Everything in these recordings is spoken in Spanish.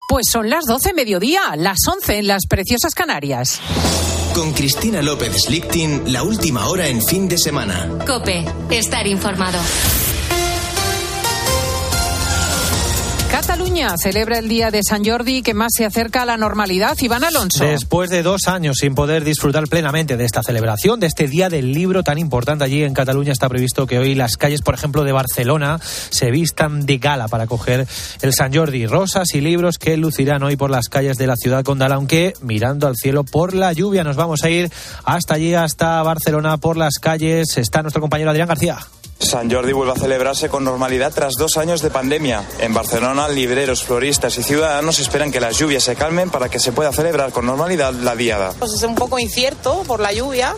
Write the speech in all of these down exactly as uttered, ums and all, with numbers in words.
Pues son las doce mediodía, las once en las preciosas Canarias. Con Cristina López Slichting, la última hora en fin de semana. COPE, estar informado. Cataluña celebra el Día de San Jordi, que más se acerca a la normalidad. Iván Alonso. Después de dos años sin poder disfrutar plenamente de esta celebración, de este Día del Libro tan importante allí en Cataluña, está previsto que hoy las calles, por ejemplo, de Barcelona se vistan de gala para acoger el San Jordi. Rosas y libros que lucirán hoy por las calles de la ciudad condal, aunque mirando al cielo por la lluvia. Nos vamos a ir hasta allí, hasta Barcelona, por las calles. Está nuestro compañero Adrián García. San Jordi vuelve a celebrarse con normalidad tras dos años de pandemia. En Barcelona, libreros, floristas y ciudadanos esperan que las lluvias se calmen para que se pueda celebrar con normalidad la diada. Pues es un poco incierto por la lluvia,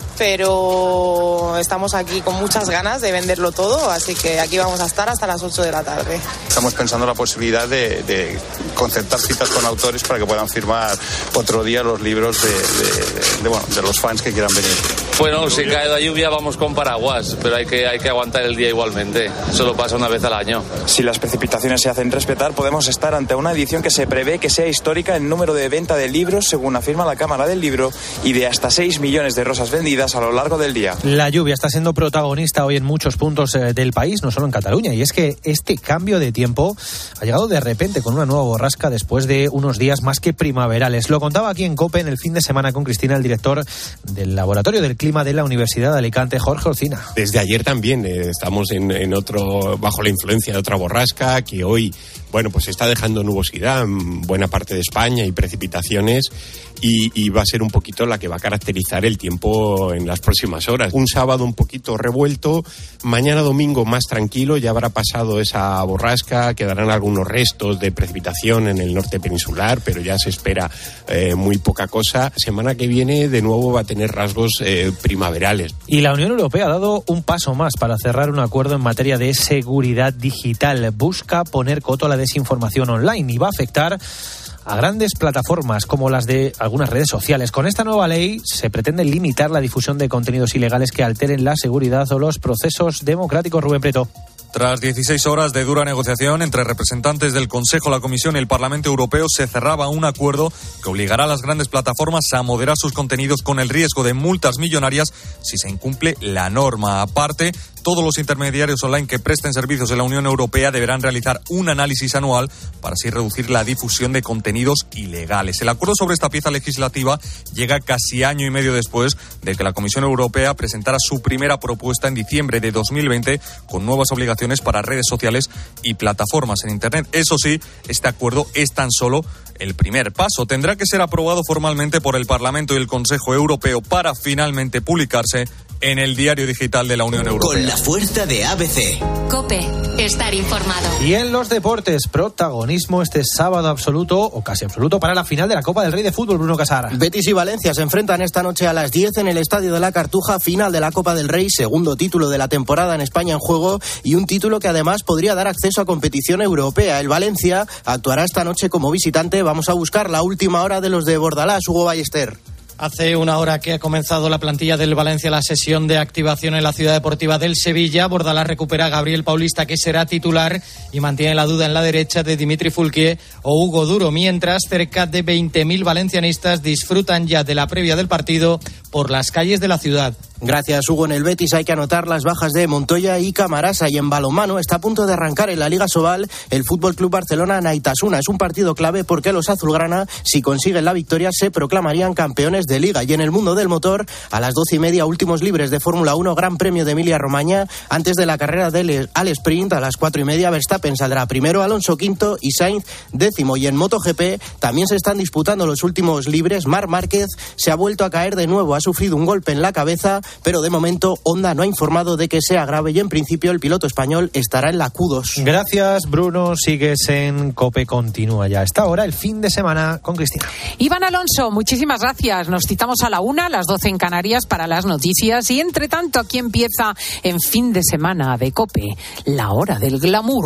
pero estamos aquí con muchas ganas de venderlo todo, así que aquí vamos a estar hasta las ocho de la tarde. Estamos pensando la posibilidad de, de concertar citas con autores para que puedan firmar otro día los libros de, de, de, bueno, de los fans que quieran venir. Bueno, si cae la lluvia vamos con paraguas, pero hay que, hay que aguantar el día igualmente. Solo pasa una vez al año. Si las precipitaciones se hacen respetar, podemos estar ante una edición que se prevé que sea histórica en número de venta de libros, según afirma la Cámara del Libro, y de hasta seis millones de rosas vendidas a lo largo del día. La lluvia está siendo protagonista hoy en muchos puntos del país, no solo en Cataluña, y es que este cambio de tiempo ha llegado de repente con una nueva borrasca después de unos días más que primaverales. Lo contaba aquí en COPE en el fin de semana con Cristina, el director del Laboratorio del Clima de la Universidad de Alicante, Jorge Olcina. Desde ayer también eh, estamos en, en otro, bajo la influencia de otra borrasca que hoy, bueno, pues está dejando nubosidad en buena parte de España y precipitaciones, y, y va a ser un poquito la que va a caracterizar el tiempo en las próximas horas. Un sábado un poquito revuelto, mañana domingo más tranquilo, ya habrá pasado esa borrasca, quedarán algunos restos de precipitación en el norte peninsular, pero ya se espera eh, muy poca cosa. Semana que viene de nuevo va a tener rasgos eh, primaverales. Y la Unión Europea ha dado un paso más para cerrar un acuerdo en materia de seguridad digital. Busca poner coto a la desinformación online y va a afectar a grandes plataformas como las de algunas redes sociales. Con esta nueva ley se pretende limitar la difusión de contenidos ilegales que alteren la seguridad o los procesos democráticos. Rubén Preto. Tras dieciséis horas de dura negociación entre representantes del Consejo, la Comisión y el Parlamento Europeo, se cerraba un acuerdo que obligará a las grandes plataformas a moderar sus contenidos con el riesgo de multas millonarias si se incumple la norma. Aparte, todos los intermediarios online que presten servicios en la Unión Europea deberán realizar un análisis anual para así reducir la difusión de contenidos ilegales. El acuerdo sobre esta pieza legislativa llega casi año y medio después de que la Comisión Europea presentara su primera propuesta en diciembre de dos mil veinte con nuevas obligaciones para redes sociales y plataformas en Internet. Eso sí, este acuerdo es tan solo el primer paso. Tendrá que ser aprobado formalmente por el Parlamento y el Consejo Europeo para finalmente publicarse en el Diario Digital de la Unión Europea. Con la fuerza de A B C. COPE, estar informado. Y en los deportes, protagonismo este sábado absoluto, o casi absoluto, para la final de la Copa del Rey de Fútbol, Bruno Casar. Betis y Valencia se enfrentan esta noche a las diez en el Estadio de la Cartuja, final de la Copa del Rey, segundo título de la temporada en España en juego, y un título que además podría dar acceso a competición europea. El Valencia actuará esta noche como visitante. Vamos a buscar la última hora de los de Bordalás. Hugo Ballester. Hace una hora que ha comenzado la plantilla del Valencia la sesión de activación en la Ciudad Deportiva del Sevilla. Bordalás recupera a Gabriel Paulista, que será titular, y mantiene la duda en la derecha de Dimitri Fulquier o Hugo Duro, mientras cerca de veinte mil valencianistas disfrutan ya de la previa del partido por las calles de la ciudad. Gracias, Hugo. En el Betis hay que anotar las bajas de Montoya y Camarasa, y en balonmano está a punto de arrancar en la Liga Sobal el F C Barcelona Naitasuna. Es un partido clave porque los azulgrana, si consiguen la victoria, se proclamarían campeones de Liga. Y en el mundo del motor, a las doce y media, últimos libres de Fórmula uno, Gran Premio de Emilia-Romagna. Antes de la carrera del, al sprint, a las cuatro y media, Verstappen saldrá primero, Alonso quinto y Sainz décimo. Y en MotoGP también se están disputando los últimos libres. Marc Márquez se ha vuelto a caer de nuevo, ha sufrido un golpe en la cabeza, pero de momento Honda no ha informado de que sea grave, y en principio el piloto español estará en la Q dos. Gracias, Bruno. Sigues en COPE. Continúa ya a esta hora el fin de semana con Cristina. Iván Alonso, muchísimas gracias. Nos citamos a la una, a las doce en Canarias, para las noticias, y entre tanto aquí empieza en fin de semana de COPE, la hora del glamour.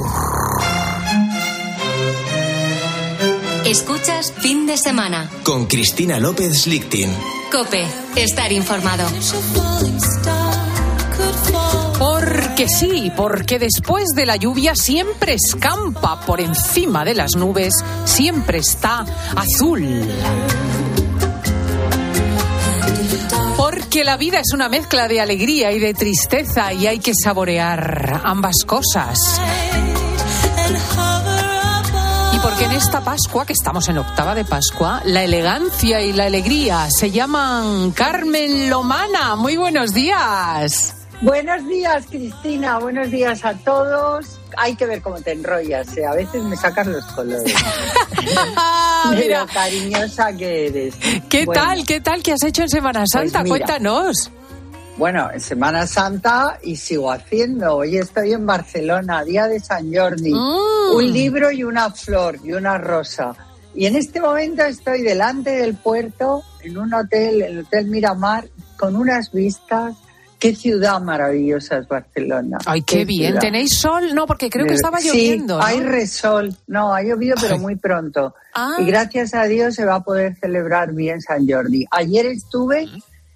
Escuchas Fin de Semana con Cristina López Slichting. COPE, estar informado. Por Que sí, porque después de la lluvia siempre escampa por encima de las nubes, siempre está azul. Porque la vida es una mezcla de alegría y de tristeza y hay que saborear ambas cosas. Y porque en esta Pascua, que estamos en octava de Pascua, la elegancia y la alegría se llaman Carmen Lomana. Muy buenos días. Buenos días, Cristina. Buenos días a todos. Hay que ver cómo te enrollas, ¿eh? A veces me sacas los colores. Mira, lo cariñosa que eres. ¿Qué bueno, tal? ¿Qué tal? ¿Qué has hecho en Semana Santa? Pues mira, cuéntanos. Bueno, en Semana Santa y sigo haciendo. Hoy estoy en Barcelona, día de San Jordi. Mm. Un libro y una flor y una rosa. Y en este momento estoy delante del puerto, en un hotel, el Hotel Miramar, con unas vistas. Qué ciudad maravillosa es Barcelona. Ay, qué, qué bien. Ciudad. ¿Tenéis sol? No, porque creo que estaba lloviendo. Sí, ¿no? hay resol. No, ha llovido, pero muy pronto. Ah. Y gracias a Dios se va a poder celebrar bien San Jordi. Ayer estuve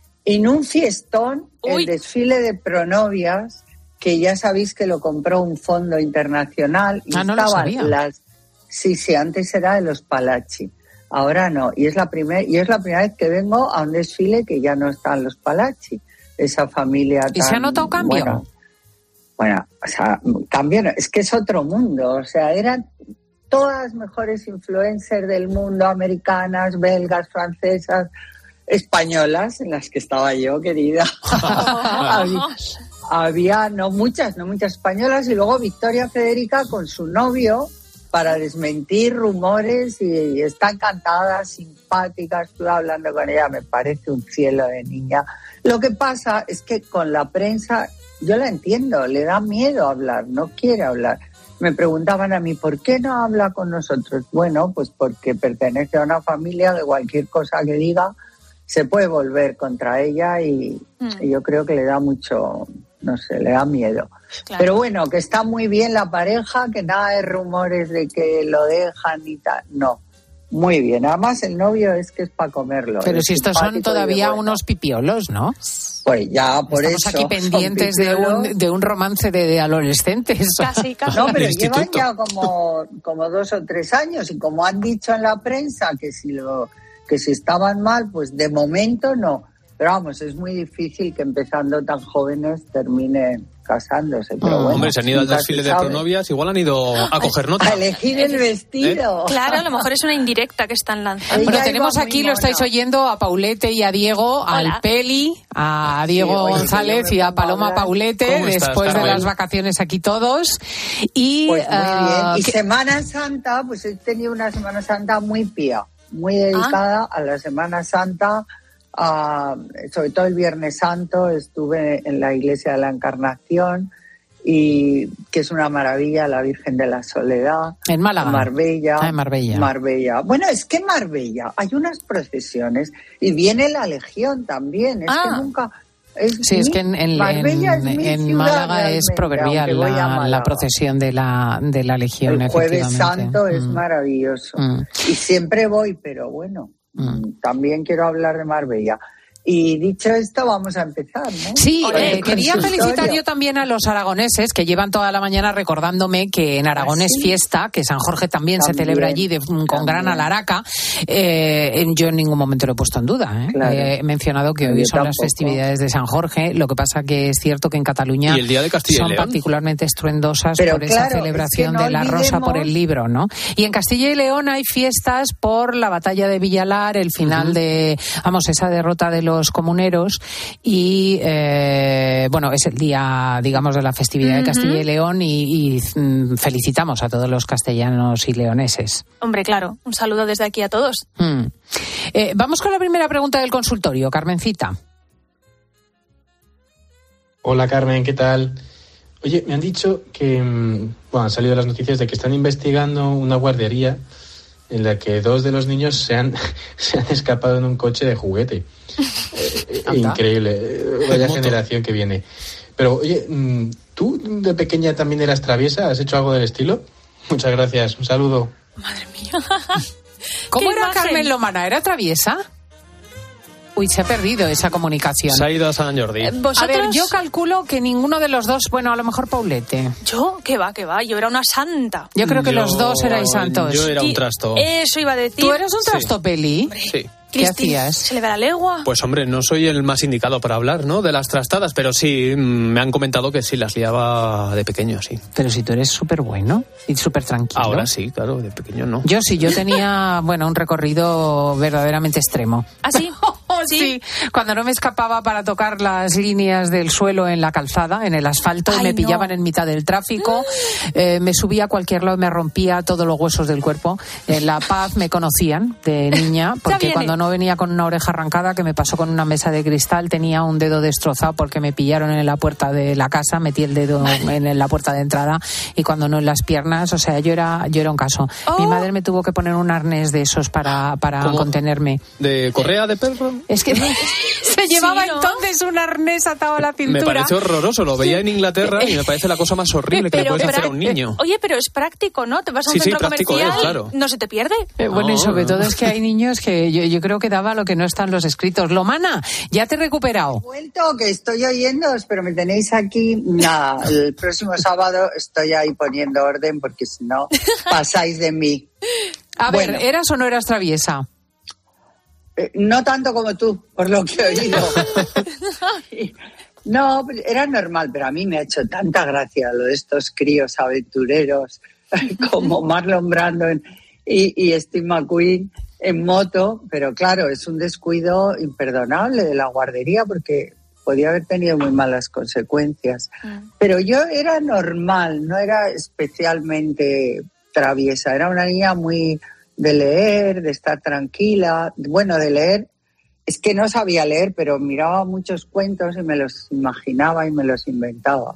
en un fiestón, Uy. el desfile de pronovias, que ya sabéis que lo compró un fondo internacional. Y ah, no lo sabía. Las... Sí, sí, antes era de los Palazzi. Ahora no. Y es la primer... y es la primera vez que vengo a un desfile que ya no están los Palazzi. Esa familia tan... ¿Y se ha notado cambio? Bueno, bueno, o sea, cambio no, es que es otro mundo, o sea, eran todas las mejores influencers del mundo, americanas, belgas, francesas, españolas, en las que estaba yo, querida. había, había, no muchas, no muchas españolas, y luego Victoria Federica con su novio, para desmentir rumores, y, y está encantada, simpática, estuve hablando con ella, me parece un cielo de niña. Lo que pasa es que con la prensa, yo la entiendo, le da miedo hablar, no quiere hablar. Me preguntaban a mí, ¿por qué no habla con nosotros? Bueno, pues porque pertenece a una familia que cualquier cosa que diga se puede volver contra ella y, mm. y yo creo que le da mucho, no sé, le da miedo. Claro. Pero bueno, que está muy bien la pareja, que nada de rumores de que lo dejan y tal, no. Muy bien, además el novio es que es para comerlo. Pero si estos son todavía bueno. unos pipiolos, ¿no? Pues ya, por Estamos eso. Estamos aquí pendientes de un, de un romance de, de adolescentes. Casi, casi. No, pero llevan ya como, como dos o tres años y como han dicho en la prensa que si, lo, que si estaban mal, pues de momento no. Pero vamos, es muy difícil que empezando tan jóvenes terminen casándose, pero oh, bueno. Hombre, se han ido al desfile de pronovias, igual han ido a coger nota. A elegir el vestido. ¿Eh? Claro, a lo mejor es una indirecta que están lanzando. Bueno, tenemos aquí, lo estáis oyendo, a Paulete y a Diego, Hola. al Peli, a Diego sí, González y a Paloma Paulete, después estás, de las vacaciones aquí todos. Y, pues muy uh, bien. Y que... Semana Santa, pues he tenido una Semana Santa muy pía, muy dedicada ah. a la Semana Santa. Uh, sobre todo el Viernes Santo estuve en la Iglesia de la Encarnación, y que es una maravilla, la Virgen de la Soledad. En Málaga. Marbella. Ah, en Marbella. Marbella. Bueno, es que en Marbella hay unas procesiones y viene la Legión también. Es ah. que nunca... Es sí, mi, es que en, en, en, en Málaga es proverbial la, la procesión de la, de la Legión. El Jueves Santo mm. es maravilloso. Mm. Y siempre voy, pero bueno... Mm. También quiero hablar de Marbella. Y dicho esto, vamos a empezar, ¿no? Sí, eh, quería felicitar yo también a los aragoneses que llevan toda la mañana recordándome que en Aragón ¿Ah, sí? es fiesta, que San Jorge también, también se celebra allí de, con también. gran alaraca. Eh, yo en ningún momento lo he puesto en duda. ¿eh? Claro. He mencionado que hoy yo son tampoco. las festividades de San Jorge. Lo que pasa que es cierto que en Cataluña ¿Y el día de Castilla son y León? particularmente estruendosas Pero por claro, esa celebración es que no de la olvidemos... rosa por el libro, ¿no? Y en Castilla y León hay fiestas por la batalla de Villalar, el final uh-huh. de, vamos, esa derrota de los comuneros. Y eh, bueno, es el día, digamos, de la festividad uh-huh. de Castilla y León y, y felicitamos a todos los castellanos y leoneses. Hombre, claro, un saludo desde aquí a todos. Mm. Eh, vamos con la primera pregunta del consultorio, Carmencita. Hola Carmen, ¿qué tal? Oye, me han dicho que, bueno, han salido las noticias de que están investigando una guardería en la que dos de los niños se han, se han escapado en un coche de juguete. Eh, increíble, vaya generación que viene. Pero, oye, ¿tú de pequeña también eras traviesa? ¿Has hecho algo del estilo? Muchas gracias, un saludo. Madre mía. ¿Cómo era imagen? Carmen Lomana? ¿Era traviesa? Uy, se ha perdido esa comunicación. Se ha ido a San Jordi. Eh, ¿Vosotros? A ver, yo calculo que ninguno de los dos, bueno, a lo mejor Paulete. ¿Yo? ¿Qué va, qué va? Yo era una santa. Yo creo que Yo- los dos erais santos. Yo era un trasto. Eso iba a decir. ¿Tú eras un trasto, Sí. Peli? Sí. ¿Qué Cristi, hacías? ¿Se le va la legua? Pues hombre, no soy el más indicado para hablar, ¿no? De las trastadas, pero sí, mm, me han comentado que sí las liaba de pequeño, sí. Pero si tú eres súper bueno y súper tranquilo. Ahora sí, claro, de pequeño no. Yo sí, yo tenía, bueno, un recorrido verdaderamente extremo. ¿Ah, sí? Sí, cuando no me escapaba para tocar las líneas del suelo en la calzada, en el asfalto, y Ay, me no. pillaban en mitad del tráfico, eh, me subía a cualquier lado y me rompía todos los huesos del cuerpo. En La Paz me conocían de niña, porque viene. cuando no venía con una oreja arrancada, que me pasó con una mesa de cristal, tenía un dedo destrozado porque me pillaron en la puerta de la casa, metí el dedo en la puerta de entrada, y cuando no en las piernas, o sea, yo era, yo era un caso. Oh. Mi madre me tuvo que poner un arnés de esos para, para ¿Cómo? contenerme. ¿De correa de perro? Es que se llevaba Sí, ¿no? entonces un arnés atado a la cintura. Me parece horroroso, lo veía en Inglaterra y me parece la cosa más horrible que le Pero puedes hacer a prac- un niño. Oye, pero es práctico, ¿no? Te vas a un Sí, sí, centro práctico comercial, es, claro. no se te pierde. Eh, bueno, y No, sobre no. todo es que hay niños que yo, yo creo que daba lo que no están los escritos. Lomana, ya te he recuperado. Vuelto, que estoy oyéndoos, pero me tenéis aquí. Nada, el próximo sábado estoy ahí poniendo orden porque si no pasáis de mí. A Bueno. ver, ¿eras o no eras traviesa? Eh, no tanto como tú, por lo que he oído. No, era normal, pero a mí me ha hecho tanta gracia lo de estos críos aventureros como Marlon Brando y, y Steve McQueen en moto, pero claro, es un descuido imperdonable de la guardería porque podía haber tenido muy malas consecuencias. Pero yo era normal, no era especialmente traviesa, era una niña muy de leer, de estar tranquila, bueno, de leer. Es que no sabía leer, pero miraba muchos cuentos y me los imaginaba y me los inventaba.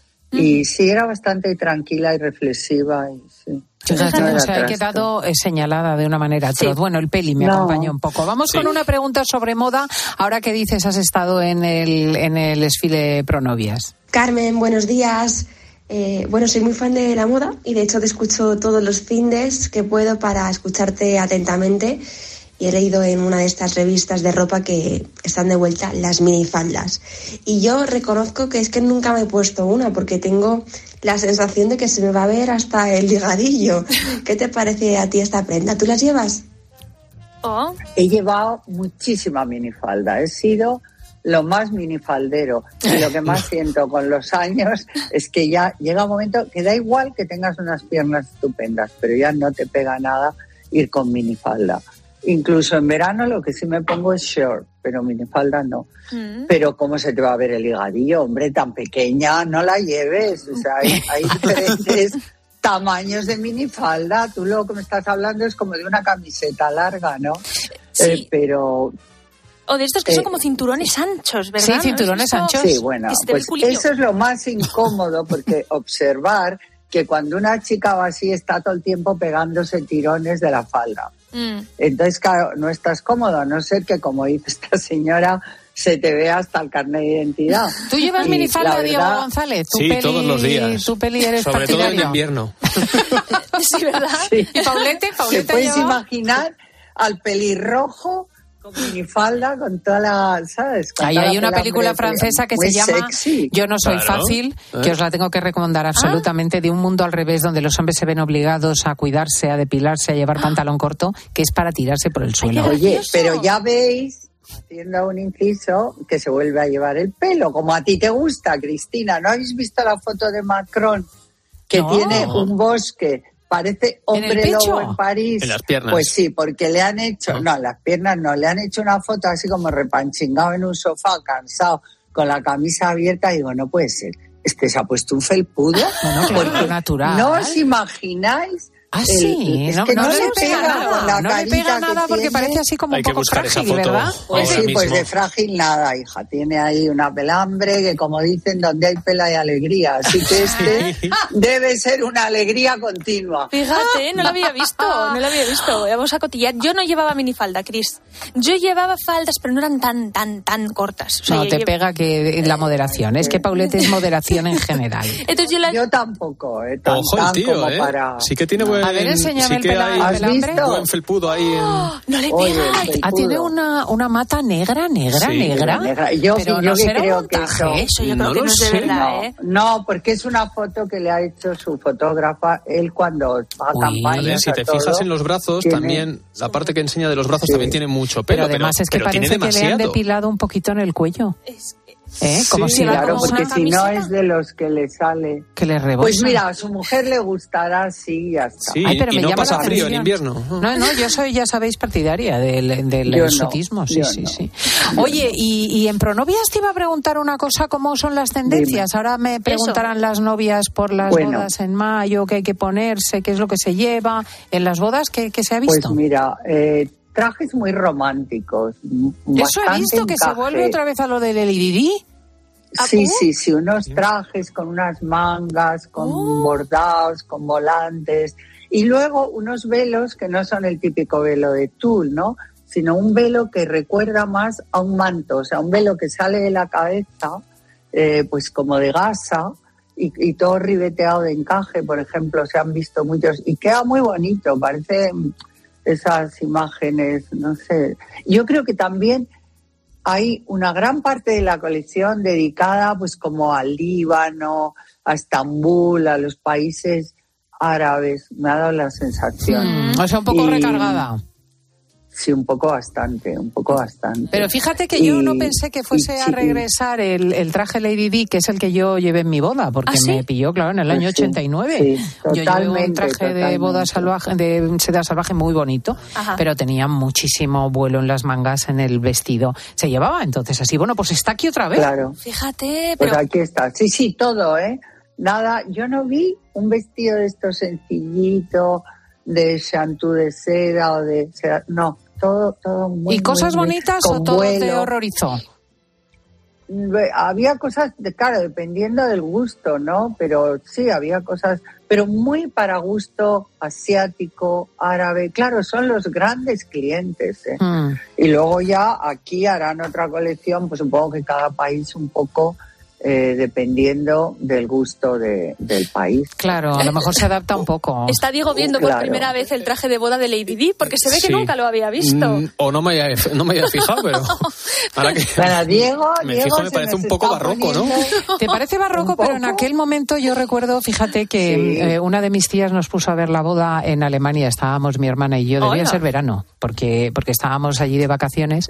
Y sí, era bastante tranquila y reflexiva. Y sí. Fíjate, No o era sea, he trasto. quedado eh, señalada de una manera atroz. Bueno, el Peli me No. acompañó un poco. Vamos Sí. con una pregunta sobre moda. Ahora que dices, has estado en el, en el desfile Pronovias. Carmen, buenos días. Eh, bueno, soy muy fan de la moda y de hecho te escucho todos los findes que puedo para escucharte atentamente. Y he leído en una de estas revistas de ropa que están de vuelta las minifaldas. Y yo reconozco que es que nunca me he puesto una porque tengo la sensación de que se me va a ver hasta el ligadillo. ¿Qué te parece a ti esta prenda? ¿Tú las llevas? Oh. He llevado muchísima minifalda. He sido lo más minifaldero. Y lo que más siento con los años es que ya llega un momento que da igual que tengas unas piernas estupendas, pero ya no te pega nada ir con minifalda. Incluso en verano lo que sí me pongo es short, pero minifalda no. Mm. Pero ¿cómo se te va a ver el ligadillo? Hombre, tan pequeña, no la lleves. O sea, hay, hay diferentes tamaños de minifalda. Tú lo que me estás hablando es como de una camiseta larga, ¿no? Sí. Eh, pero... O de estos que Eh, son como cinturones anchos, ¿verdad? Sí, ¿No? cinturones ¿Esto? anchos. Sí, bueno, Que se te ve el pues culillo. eso es lo más incómodo porque observar que cuando una chica va así está todo el tiempo pegándose tirones de la falda. Mm. Entonces, claro, no estás cómodo, a no ser que, como dice esta señora, se te vea hasta el carnet de identidad. ¿Tú llevas Y minifalda, la Diego verdad- González? ¿Tu Sí, peli, todos los días. Tu peli eres Sobre todo en partidario? invierno. Sí, ¿verdad? Sí. ¿Y Paulete? ¿Te ¿Paulete puedes lleva? imaginar al pelirrojo con minifalda, con toda la, ¿sabes? Con Ahí toda hay la una pelambre película de- francesa que muy se llama sexy. Yo no soy Claro. fácil, ¿Eh? que os la tengo que recomendar absolutamente, de un mundo al revés donde los hombres se ven obligados a cuidarse, a depilarse, a llevar pantalón corto, que es para tirarse por el suelo. qué Oye, gracioso. pero ya veis, haciendo un inciso, que se vuelve a llevar el pelo, como a ti te gusta, Cristina. ¿No habéis visto la foto de Macron? Que No. tiene un bosque, parece ¿En el hombre pecho? lobo en París. En las piernas. Pues sí, porque le han hecho, No. no, en las piernas no, le han hecho una foto así como repanchingado en un sofá, cansado, con la camisa abierta, y digo, no puede ser. Es que se ha puesto un felpudo. Bueno, claro, porque natural. no os imagináis. Ah, el- sí, es no, que no no, le le pega pega con la nada, no le carita pega que nada porque tiene. parece así como Hay un que poco buscar esa frágil, foto. ¿verdad? Pues Ahora sí, pues mismo. de frágil nada, hija. Tiene ahí una pelambre que, como dicen, donde hay pela hay alegría. Así que este debe ser una alegría continua. Fíjate, no lo había visto, no lo había visto. Vamos a cotillar. Yo no llevaba minifalda, Cris. Yo llevaba faldas, pero no eran tan, tan, tan cortas. O sea, No, yo te lle- pega que la moderación. Es que Paulette es moderación en general. Entonces yo la... Yo tampoco, eh, tan, Ojo el tan tío, como ¿eh? para... Sí que tiene No, buen... A ver, enséñame sí el que pela- hay el pelambre. buen felpudo ahí. En... ¡Oh! ¡No le Oye, pegas! el Ah, tiene una, una mata negra, negra, Sí, negra. negra. Yo- Pero yo no que será creo un que montaje. eso- Eso yo No creo que lo no es de sé. verdad, No, ¿eh? no, porque es una foto que le ha hecho su fotógrafa él cuando va a Uy. campaña. A ver, si te fijas en los brazos, tiene- también la parte que enseña de los brazos Sí. también tiene mucho pelo. Pero además es que pero tiene parece que le han demasiado. depilado un poquito en el cuello. Es que- ¿Eh? Como Sí, si la- la Claro, cosa porque si no camiseta. es de los que le sale. que le rebosa. Pues mira, a su mujer le gustará, sí, ya está. Sí, Ay, pero y me no llama pasa la frío en atención. invierno. No, no, yo soy, ya sabéis, partidaria del, del Yo no, exotismo. Sí, yo sí, no. sí. Oye, y, y en Pronovias te iba a preguntar una cosa, ¿cómo son las tendencias? Ahora me preguntarán las novias por las Bueno. bodas en mayo, qué hay que ponerse, qué es lo que se lleva. En las bodas, ¿qué, qué se ha Pues visto? mira, eh, trajes muy románticos. m- Eso he bastante visto, que se encaje. vuelve otra vez a lo del L I D D. Sí, sí, sí, unos trajes con unas mangas, con Oh. bordados, con volantes, y luego unos velos que no son el típico velo de tul, ¿no? Sino un velo que recuerda más a un manto, o sea, un velo que sale de la cabeza, eh, pues como de gasa, y, y todo ribeteado de encaje, por ejemplo, se han visto muchos, y queda muy bonito, parecen esas imágenes, no sé. Yo creo que también hay una gran parte de la colección dedicada pues como al Líbano, a Estambul, a los países árabes. Me ha dado la sensación. Mm, o sea, un poco Y- recargada. Sí, un poco bastante, un poco bastante. Pero fíjate que yo Y- no pensé que fuese y a sí, regresar el, el traje Lady Di, que es el que yo llevé en mi boda, porque ¿Ah, sí? me pilló, claro, en el Pues año sí, ochenta y nueve. sí, yo llevé un totalmente, traje de totalmente. boda salvaje, de seda salvaje muy bonito, Ajá. pero tenía muchísimo vuelo en las mangas, en el vestido. Se llevaba entonces así. Bueno, pues está aquí otra vez. Claro, Fíjate, pues pero aquí está. Sí, sí, todo, ¿eh? Nada, yo no vi un vestido de esto sencillito, de chantú de seda o de seda, no. Todo, todo muy, ¿Y cosas muy, muy- bonitas con o todo te vuelo. horrorizó? Había cosas, de, claro, dependiendo del gusto, ¿no? Pero sí, había cosas, pero muy para gusto asiático, árabe. Claro, son los grandes clientes, ¿eh? Mm. Y luego ya aquí harán otra colección, pues supongo que cada país un poco eh, dependiendo del gusto de, del país. Claro, a lo mejor se adapta un poco. está Diego viendo por Claro. primera vez el traje de boda de Lady Di, porque se ve que Sí. nunca lo había visto. Mm, o no me haya, no me haya fijado, pero ahora que Bueno, Diego, me Diego fijo me se parece nos un poco está barroco, ¿no? poniendo- ¿Te parece barroco? Un Pero en poco. aquel momento yo recuerdo, fíjate que Sí. eh, una de mis tías nos puso a ver la boda en Alemania. Estábamos mi hermana y yo, debía Hola. ser verano, porque, porque estábamos allí de vacaciones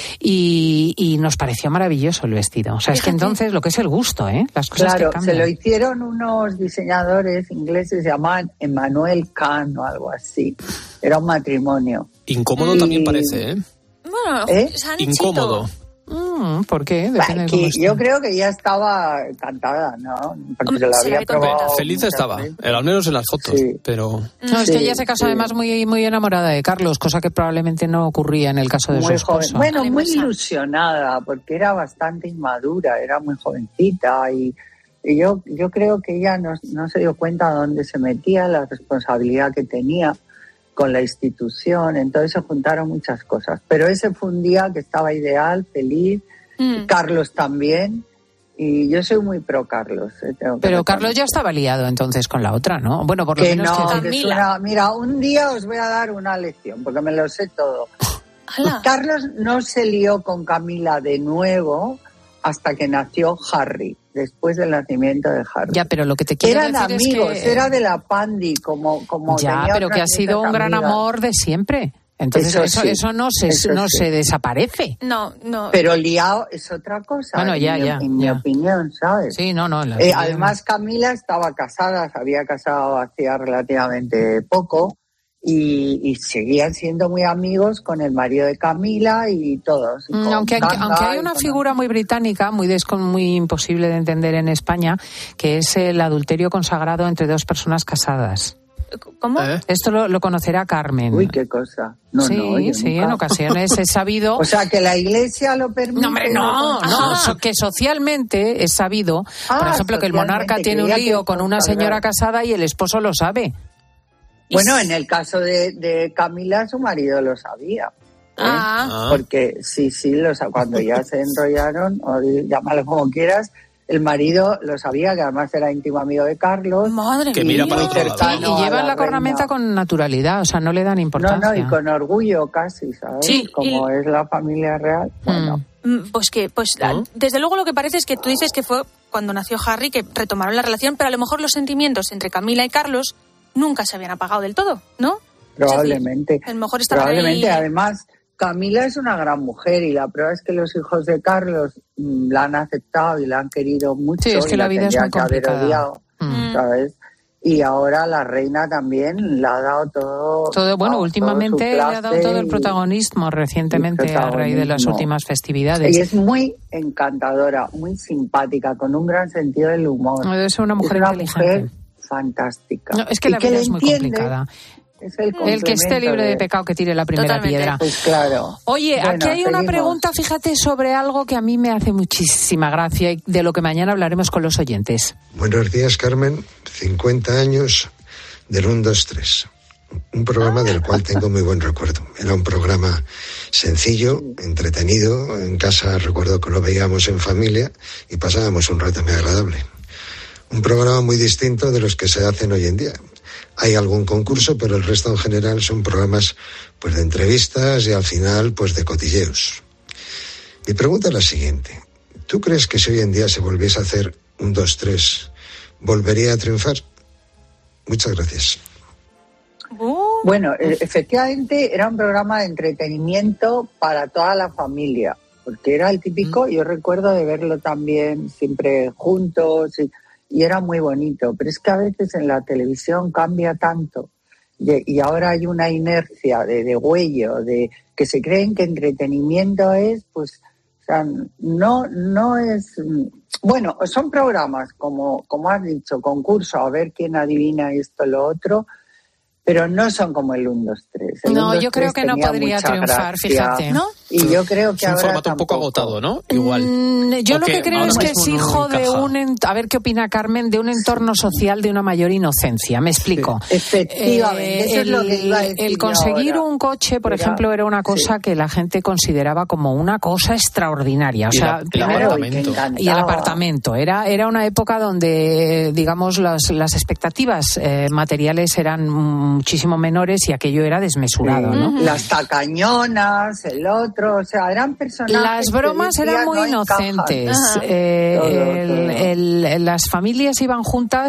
y, y nos pareció maravilloso el vestido. O sea, es que Fíjate. entonces lo que es el gusto, ¿eh? Las cosas Claro, que se cambian. lo hicieron unos diseñadores ingleses, se llamaban Emmanuel Kahn o algo así. Era un matrimonio. incómodo Y- también parece, ¿eh? Bueno, ¿Eh? Sanchito. Incómodo. Mm, ¿Por qué? Depende de Aquí, cómo esté. yo creo que ya estaba cantada, ¿no? Porque Hombre, se la se la había ve contenta. probado. Feliz muchas estaba, veces. al menos en las fotos, Sí. pero No, es Sí, que ella se casó sí. además muy, muy enamorada de Carlos, cosa que probablemente no ocurría en el caso de su Muy joven. esposo. Bueno, muy Alemosa. ilusionada, porque era bastante inmadura, era muy jovencita y, y yo, yo creo que ella no, no se dio cuenta de dónde se metía, la responsabilidad que tenía con la institución, entonces se juntaron muchas cosas. Pero ese fue un día que estaba ideal, feliz, Mm. Carlos también, y yo soy muy pro Carlos. eh, tengo que Pero Carlos reconocer. ya estaba liado entonces con la otra, ¿no? Bueno, por lo Que menos no, que- que es Camila. una- mira, un día os voy a dar una lección, porque me lo sé todo. Ala. Carlos no se lió con Camila de nuevo hasta que nació Harry, después del nacimiento de Harry. Ya, pero lo que te quiero Eran decir amigos, es que... era de la Pandi, como, como Ya, tenía pero que ha otras sido muchas un gran amigas. amor de siempre. Entonces Eso eso, sí, eso no se eso no sí. se desaparece. No, no. Pero liado es otra cosa, Bueno, en, ya, mi, ya, en mi ya. opinión, ¿sabes? Sí, no, no. la- Eh, además, Camila estaba casada, se había casado hacía relativamente poco y, y seguían siendo muy amigos con el marido de Camila y todos. y Mm, con Aunque, aunque, Ganga aunque hay y una con- figura muy británica, muy, descon- muy imposible de entender en España, que es el adulterio consagrado entre dos personas casadas. ¿Cómo? ¿Eh? Esto lo, lo conocerá Carmen. Uy, qué cosa. No, sí, no, yo sí, nunca. en ocasiones es sabido. O sea, que la iglesia lo permite. No, hombre, no, no, Ah. so- que socialmente es sabido, por Ah, ejemplo, que el monarca socialmente, tiene un creía que lío con una consagrado. señora casada y el esposo lo sabe. Bueno, en el caso de, de Camila, su marido lo sabía. ¿eh? Ah. Ah. Porque sí, sí, lo sa- cuando ya se enrollaron, o di- llámalo como quieras, el marido lo sabía, que además era íntimo amigo de Carlos. Madre que mira para otro lado. Y llevan la, la cornamenta con naturalidad, o sea, no le dan importancia. No, no, y con orgullo casi, ¿sabes? Sí, como y... es la familia real. Bueno. Pues que, pues ¿no? Desde luego lo que parece es que tú dices que fue cuando nació Harry que retomaron la relación, pero a lo mejor los sentimientos entre Camila y Carlos nunca se habían apagado del todo, ¿no? Probablemente. Es decir, a lo mejor estaban Probablemente, ahí... además... Camila es una gran mujer y la prueba es que los hijos de Carlos mmm, la han aceptado y la han querido mucho. Sí, es que y la vida es muy complicada. Odiado, mm. ¿sabes? Y ahora la reina también le ha dado todo... Todo bueno, vamos, últimamente le ha dado todo el protagonismo recientemente protagonismo. a raíz de las últimas festividades. Y es muy encantadora, muy simpática, con un gran sentido del humor. Es una mujer es una inteligente. Mujer fantástica. No, es que y la vida que es muy entiende, complicada. Es el, el que esté libre de... de pecado que tire la primera Totalmente. piedra. Pues claro. Oye, bueno, aquí hay seguimos. una pregunta, fíjate, sobre algo que a mí me hace muchísima gracia y de lo que mañana hablaremos con los oyentes. Buenos días, Carmen. cincuenta años del uno dos tres. Un programa del cual tengo muy buen recuerdo. Era un programa sencillo, entretenido. En casa recuerdo que lo veíamos en familia y pasábamos un rato muy agradable. Un programa muy distinto de los que se hacen hoy en día. Hay algún concurso, pero el resto en general son programas pues de entrevistas y al final pues de cotilleos. Mi pregunta es la siguiente. ¿Tú crees que si hoy en día se volviese a hacer un dos tres, volvería a triunfar? Muchas gracias. Bueno, efectivamente era un programa de entretenimiento para toda la familia, porque era el típico, yo recuerdo de verlo también siempre juntos y... y era muy bonito, pero es que a veces en la televisión cambia tanto y, y ahora hay una inercia de, de huello, de que se creen que entretenimiento es, pues, o sea, no, no es, bueno, son programas como, como has dicho, concurso, a ver quién adivina esto o lo otro, pero no son como el uno dos tres. No, yo creo que no podría triunfar, gracia, fíjate. ¿No? Y yo creo que es un ahora formato tampoco. un poco agotado, ¿no? Igual. Mm, yo lo que creo es que es hijo no de un... A ver qué opina Carmen, de un entorno social de una mayor inocencia. Me explico. Sí, efectivamente, eh, eso el, es lo que iba a decir el conseguir ahora. un coche, por era, ejemplo, era una cosa sí. que la gente consideraba como una cosa extraordinaria. O y sea, el, primero, el apartamento. Y el apartamento. Era, era una época donde, digamos, las, las expectativas eh, materiales eran muchísimo menores y aquello era desmesurado, sí. ¿no? Las tacañonas, el otro, o sea, eran personajes. Las bromas eran muy no inocentes. Eh, todo, el, todo. El, el, las familias iban juntas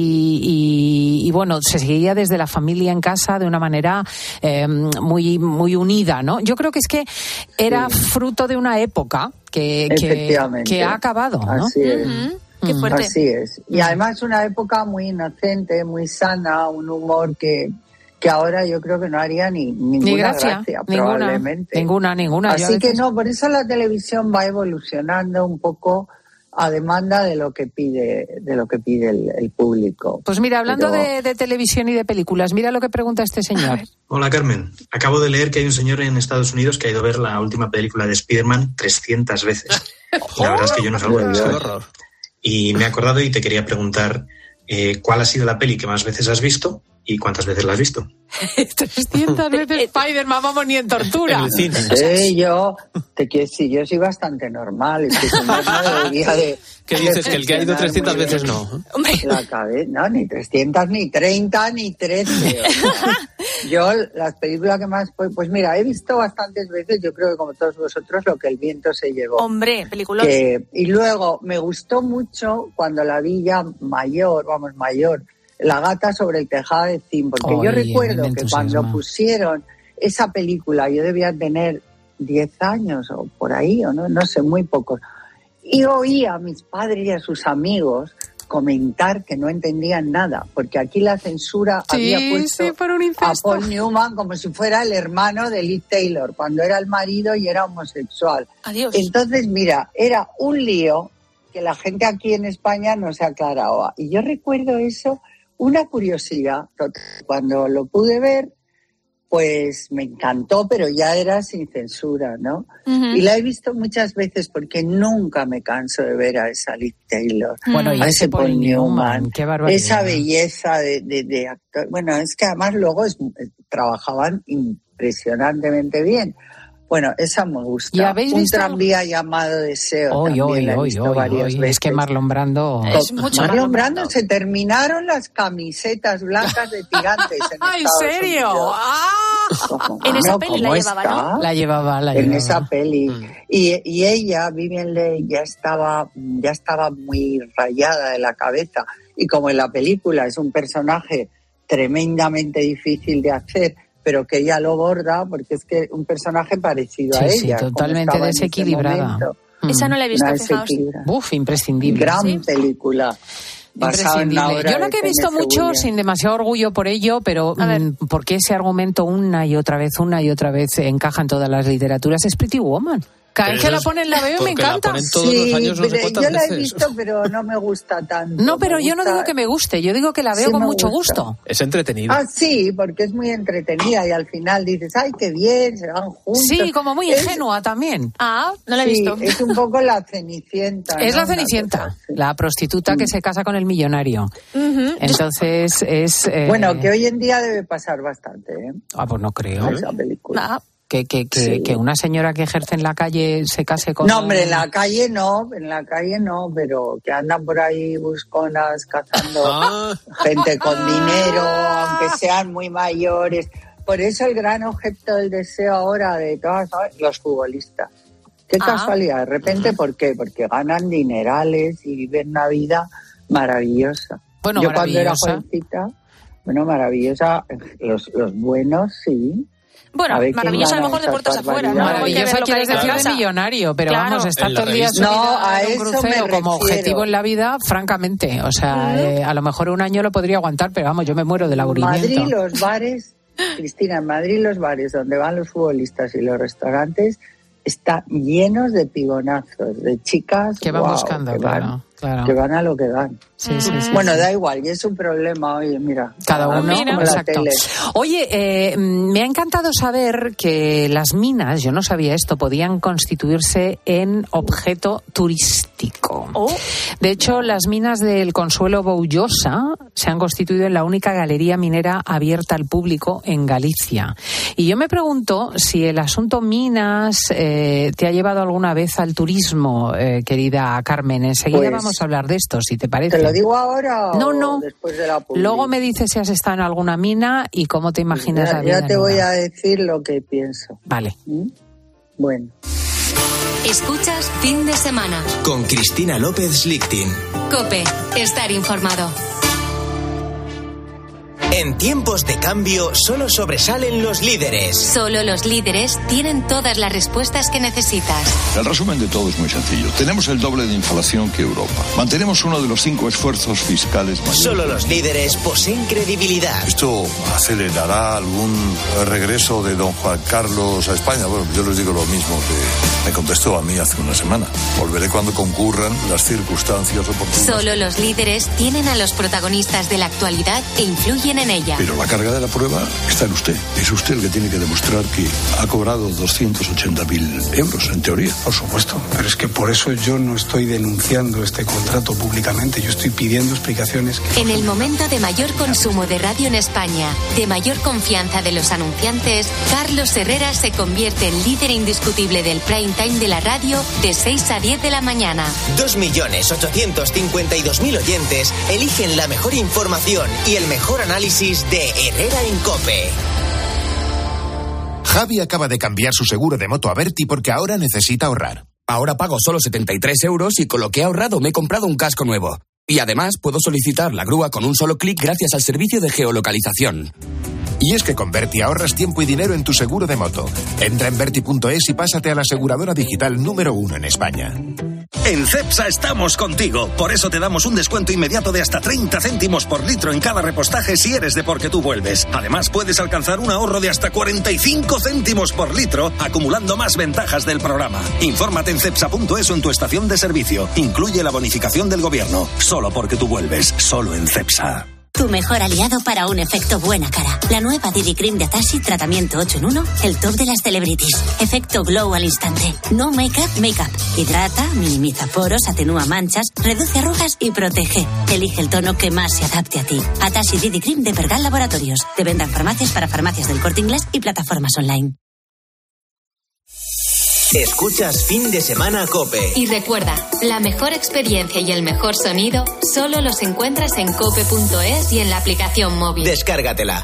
y, y, y, bueno, se seguía desde la familia en casa de una manera eh, muy, muy unida, ¿no? Yo creo que es que era sí. fruto de una época que, que, que ha acabado, ¿no? Así es. Uh-huh. Qué fuerte. Así es. Y además una época muy inocente, muy sana, un humor que... que ahora yo creo que no haría ni ninguna ni gracia, gracia, ninguna, probablemente. Ninguna, ninguna. Así que no, por eso la televisión va evolucionando un poco a demanda de lo que pide, de lo que pide el, el público. Pues mira, hablando Pero... de, de televisión y de películas, mira lo que pregunta este señor. Hola Carmen, acabo de leer que hay un señor en Estados Unidos que ha ido a ver la última película de Spider-Man trescientas veces. La verdad es que yo no salgo de eso. Y me he acordado y te quería preguntar eh, ¿cuál ha sido la peli que más veces has visto? ¿Y cuántas veces la has visto? trescientas veces Spider-Man, vamos, ni en tortura. En el cine. Sí, yo, te quiero decir, yo soy bastante normal. Es que si no, no debería de... ¿Qué dices? Que el que ha ido trescientas veces no. La cabeza, no, ni trescientas, ni treinta, ni trece. Yo, las películas que más... Pues, pues mira, he visto bastantes veces, yo creo que como todos vosotros, Lo que el viento se llevó. Hombre, película. Eh, y luego, me gustó mucho cuando la vi ya mayor, vamos, mayor, La gata sobre el tejado de zinc, porque Oye, yo recuerdo que cuando pusieron esa película, yo debía tener diez años o por ahí, o no, no sé, muy pocos, y oía a mis padres y a sus amigos comentar que no entendían nada, porque aquí la censura sí, había puesto sí, por un a Paul Newman como si fuera el hermano de Liz Taylor, cuando era el marido y era homosexual. Adiós. Entonces, mira, era un lío que la gente aquí en España no se aclaraba. Y yo recuerdo eso, una curiosidad, cuando lo pude ver, pues me encantó, pero ya era sin censura, ¿no? Uh-huh. Y la he visto muchas veces porque nunca me canso de ver a esa Liz Taylor, bueno, y a ese Paul Newman, qué barbaridad. Esa belleza de, de, de actor. Bueno, es que además luego es, trabajaban impresionantemente bien. Bueno, esa me gusta. ¿Y habéis Un visto? tranvía llamado Deseo. Hoy, también hoy, la he hoy, visto hoy, varias hoy. veces. Es que Marlon Brando... Es mucho Marlon Brando, se terminaron las camisetas blancas de tirantes en Ah, ¿en Estados serio? Unidos. ¡Ah! En esa No, peli la ¿cómo llevaba, está? ¿no? La llevaba, la En llevaba. esa peli. Y, y ella, Vivien Leigh, ya estaba, ya estaba muy rayada de la cabeza. Y como en la película es un personaje tremendamente difícil de hacer, pero que ella lo borda, porque es que un personaje parecido Sí, a sí, ella. como totalmente estaba en ese desequilibrada. momento. Esa no la he visto, Una fijaos. desequilibrada. Uf, imprescindible. Gran Sí. película. Basada en una Imprescindible. obra Yo la de que he visto Tennessee mucho, Williams. sin demasiado orgullo por ello, pero mm, porque ese argumento una y otra vez, una y otra vez encaja en todas las literaturas, es Pretty Woman. Cada vez que la ponen la veo y me encanta. Sí, pero yo la he visto, pero no me gusta tanto. No, pero Me yo no gusta- digo que me guste, yo digo que la veo Sí con me mucho gusta. gusto. Es entretenido. Ah, sí, porque es muy entretenida y al final dices, ay, qué bien, se van juntos. Sí, como muy Es- ingenua también. Ah, no la he sí, visto. es un poco la Cenicienta. Es ¿no? la Una Cenicienta, cosa así. la prostituta que se casa con el millonario. Ujú. Entonces es... eh, Bueno, que hoy en día debe pasar bastante, ¿eh? Ah, pues no creo. Esa película. Ah, Que, que, que, Sí. que una señora que ejerce en la calle se case con... No, hombre, en la calle no, en la calle no, pero que andan por ahí busconas cazando Ah. gente con dinero, aunque sean muy mayores. Por eso el gran objeto del deseo ahora de todas ¿sabes? Los futbolistas. Qué Ah. casualidad, de repente, ¿por qué? Porque ganan dinerales y viven una vida maravillosa. Bueno, Yo cuando era maravillosa. jovencita, bueno, maravillosa, los, los buenos sí. bueno, A ver quién maravilloso a lo gana mejor de esas puertas afuera. ¿no? barbaridades. Luego hay que ver Maravillosa lo que hay quieres en decir de casa. millonario, pero Claro. vamos, estar En todo la el día revista. subida No, a en un eso me crucero como refiero. objetivo en la vida, francamente. O sea, eh, a lo mejor un año lo podría aguantar, pero vamos, yo me muero del aburrimiento. Madrid, los bares, Cristina, en Madrid los bares donde van los futbolistas y los restaurantes están llenos de pigonazos, de chicas Que van guau, buscando, que van, claro, claro. que van a lo que van. Sí, sí, sí, bueno, sí. da igual, y es un problema, oye, mira. Cada uno, como la exacto. tele. Oye, eh, me ha encantado saber que las minas, yo no sabía esto, podían constituirse en objeto turístico. Oh. De hecho, las minas del Consuelo Boullosa se han constituido en la única galería minera abierta al público en Galicia. Y yo me pregunto si el asunto minas eh, te ha llevado alguna vez al turismo, eh, querida Carmen. Enseguida Pues, vamos a hablar de esto, si te parece. ¿Te lo digo ahora No, o no. después de la publi? Luego me dices si has estado en alguna mina y cómo te imaginas ya, la vida. ya te en voy una. a decir lo que pienso. Vale. ¿Mm? Bueno. Escuchas Fin de Semana. Con Cristina López Lichtin. COPE. Estar informado. En tiempos de cambio solo sobresalen los líderes. Solo los líderes tienen todas las respuestas que necesitas. El resumen de todo es muy sencillo. Tenemos el doble de inflación que Europa. Mantenemos uno de los cinco esfuerzos fiscales mayores. Solo los líderes poseen credibilidad. ¿Esto acelerará algún regreso de don Juan Carlos a España? Bueno, yo les digo lo mismo que me contestó a mí hace una semana. Volveré cuando concurran las circunstancias oportunas. Solo los líderes tienen a los protagonistas de la actualidad e influyen en ella. Pero la carga de la prueba está en usted. Es usted el que tiene que demostrar que ha cobrado doscientos ochenta mil euros, en teoría. Por supuesto, pero es que por eso yo no estoy denunciando este contrato públicamente. Yo estoy pidiendo explicaciones. En el momento de mayor consumo de radio en España, de mayor confianza de los anunciantes, Carlos Herrera se convierte en líder indiscutible del prime time de la radio de seis a diez de la mañana. dos millones ochocientos cincuenta y dos mil oyentes eligen la mejor información y el mejor análisis de Herrera en COPE. Javi acaba de cambiar su seguro de moto a Berti porque ahora necesita ahorrar. Ahora pago solo setenta y tres euros y con lo que he ahorrado me he comprado un casco nuevo. Y además puedo solicitar la grúa con un solo clic gracias al servicio de geolocalización. Y es que con Berti ahorras tiempo y dinero en tu seguro de moto. Entra en berti punto es y pásate a la aseguradora digital número uno en España. En Cepsa estamos contigo. Por eso te damos un descuento inmediato de hasta treinta céntimos por litro en cada repostaje si eres de Porque Tú Vuelves. Además, puedes alcanzar un ahorro de hasta cuarenta y cinco céntimos por litro, acumulando más ventajas del programa. Infórmate en cepsa punto es o en tu estación de servicio. Incluye la bonificación del gobierno. Solo Porque Tú Vuelves. Solo en Cepsa. Tu mejor aliado para un efecto buena cara. La nueva D D Cream de Atashi, tratamiento ocho en uno, el top de las celebrities. Efecto glow al instante. No make-up, make-up. Hidrata, minimiza poros, atenúa manchas, reduce arrugas y protege. Elige el tono que más se adapte a ti. Atashi D D Cream de Pergal Laboratorios. De venta en farmacias para farmacias del Corte Inglés y plataformas online. Escuchas Fin de Semana COPE. Y recuerda, la mejor experiencia y el mejor sonido solo los encuentras en cope punto es y en la aplicación móvil. Descárgatela.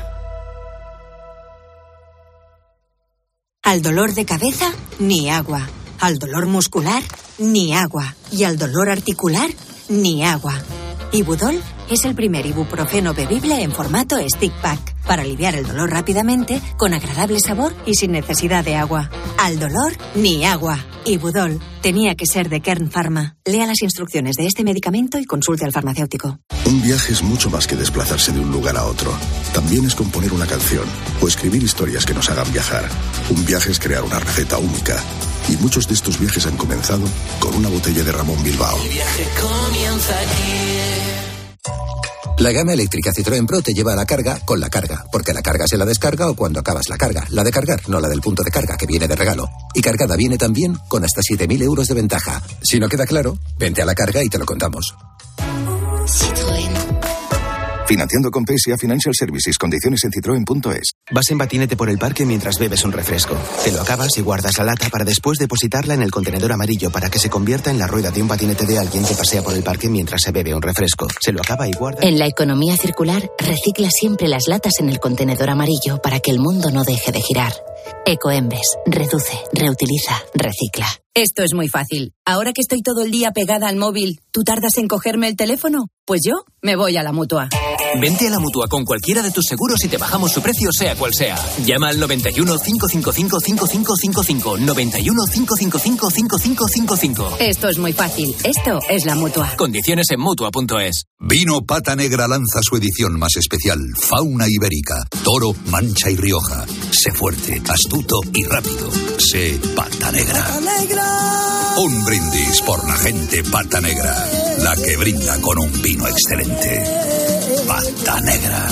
Al dolor de cabeza, ni agua. Al dolor muscular, ni agua. Y al dolor articular, ni agua. Ibudol es el primer ibuprofeno bebible en formato stick pack para aliviar el dolor rápidamente, con agradable sabor y sin necesidad de agua. Al dolor, ni agua. Ibudol tenía que ser de Kern Pharma. Lea las instrucciones de este medicamento y consulte al farmacéutico. Un viaje es mucho más que desplazarse de un lugar a otro. También es componer una canción o escribir historias que nos hagan viajar. Un viaje es crear una receta única. Y muchos de estos viajes han comenzado con una botella de Ramón Bilbao. El viaje comienza aquí. La gama eléctrica Citroën Pro te lleva a la carga con la carga, porque la carga se la descarga o cuando acabas la carga. La de cargar, no la del punto de carga, que viene de regalo. Y cargada viene también con hasta siete mil euros de ventaja. Si no queda claro, vente a la carga y te lo contamos. Citroën. Financiando con P S A Financial Services. Condiciones en citroen punto es. Vas en patinete por el parque mientras bebes un refresco. Te lo acabas y guardas la lata para después depositarla en el contenedor amarillo para que se convierta en la rueda de un patinete de alguien que pasea por el parque mientras se bebe un refresco. Se lo acaba y guarda. En la economía circular, recicla siempre las latas en el contenedor amarillo para que el mundo no deje de girar. Ecoembes. Reduce, reutiliza, recicla. Esto es muy fácil. Ahora que estoy todo el día pegada al móvil, ¿tú tardas en cogerme el teléfono? Pues yo me voy a la Mutua. Vente a la Mutua con cualquiera de tus seguros y te bajamos su precio sea cual sea. Llama al noventa y uno, cinco cinco cinco, cinco cinco cinco cinco. noventa y uno, cinco cinco cinco, cinco cinco cinco cinco. Esto es muy fácil. Esto es la Mutua. Condiciones en Mutua punto es. Vino Pata Negra lanza su edición más especial. Fauna ibérica. Toro, Mancha y Rioja. Sé fuerte, astuto y rápido. Sé Pata Negra. Pata Negra. Un brindis por la gente Pata Negra. La que brinda con un vino excelente. Pata Negra.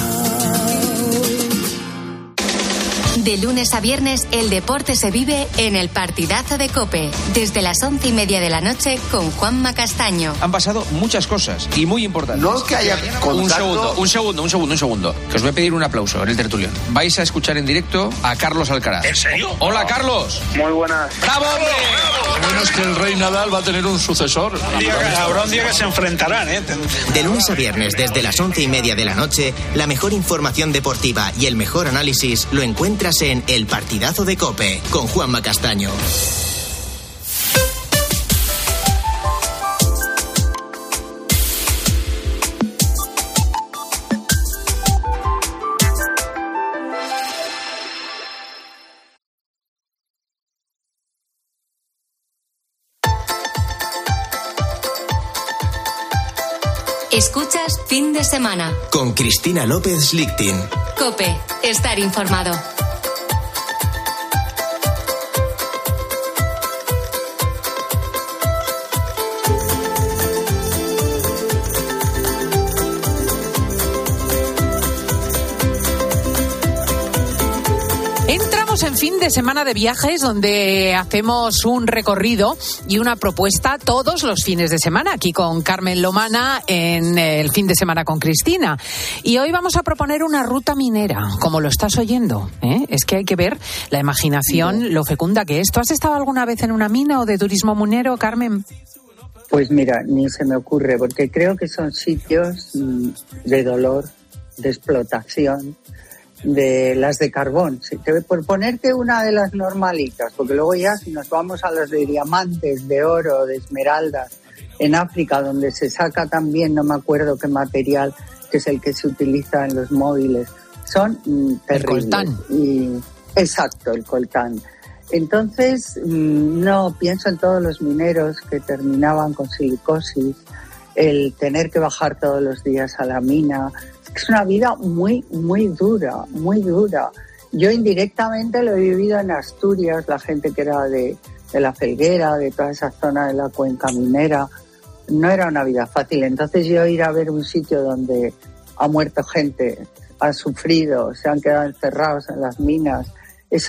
De lunes a viernes, el deporte se vive en el partidazo de COPE. Desde las once y media de la noche con Juanma Castaño. Han pasado muchas cosas y muy importantes. No es que haya contacto. Un segundo, un segundo, un segundo, un segundo. Que os voy a pedir un aplauso en el tertulión. Vais a escuchar en directo a Carlos Alcaraz. ¿En serio? Hola, Carlos. Muy buenas. ¡Bravo, hombre! Lo bueno es que el Rey Nadal va a tener un sucesor. Habrá un día que se enfrentarán, ¿eh? De lunes a viernes, desde las once y media de la noche, la mejor información deportiva y el mejor análisis lo encuentras en El Partidazo de COPE, con Juanma Castaño. Escuchas Fin de Semana. Con Cristina López Lichtin. COPE. Estar informado. En Fin de Semana de Viajes, donde hacemos un recorrido y una propuesta todos los fines de semana, aquí con Carmen Lomana en el Fin de Semana con Cristina. Y hoy vamos a proponer una ruta minera, como lo estás oyendo, ¿eh? Es que hay que ver la imaginación, lo fecunda que es. ¿Tú has estado alguna vez en una mina o de turismo minero, Carmen? Pues mira, ni se me ocurre, porque creo que son sitios de dolor, de explotación, de las de carbón. Por ponerte una de las normalitas, porque luego ya si nos vamos a las de diamantes, de oro, de esmeraldas, en África, donde se saca también, no me acuerdo qué material, que es el que se utiliza en los móviles, son mm, terribles. El coltán. Y, exacto, el coltán. Entonces, mmm, no, pienso en todos los mineros que terminaban con silicosis, el tener que bajar todos los días a la mina. Es una vida muy, muy dura, muy dura. Yo indirectamente lo he vivido en Asturias, la gente que era de, de la Felguera, de toda esa zona de la cuenca minera. No era una vida fácil. Entonces yo ir a ver un sitio donde ha muerto gente, ha sufrido, se han quedado encerrados en las minas, eso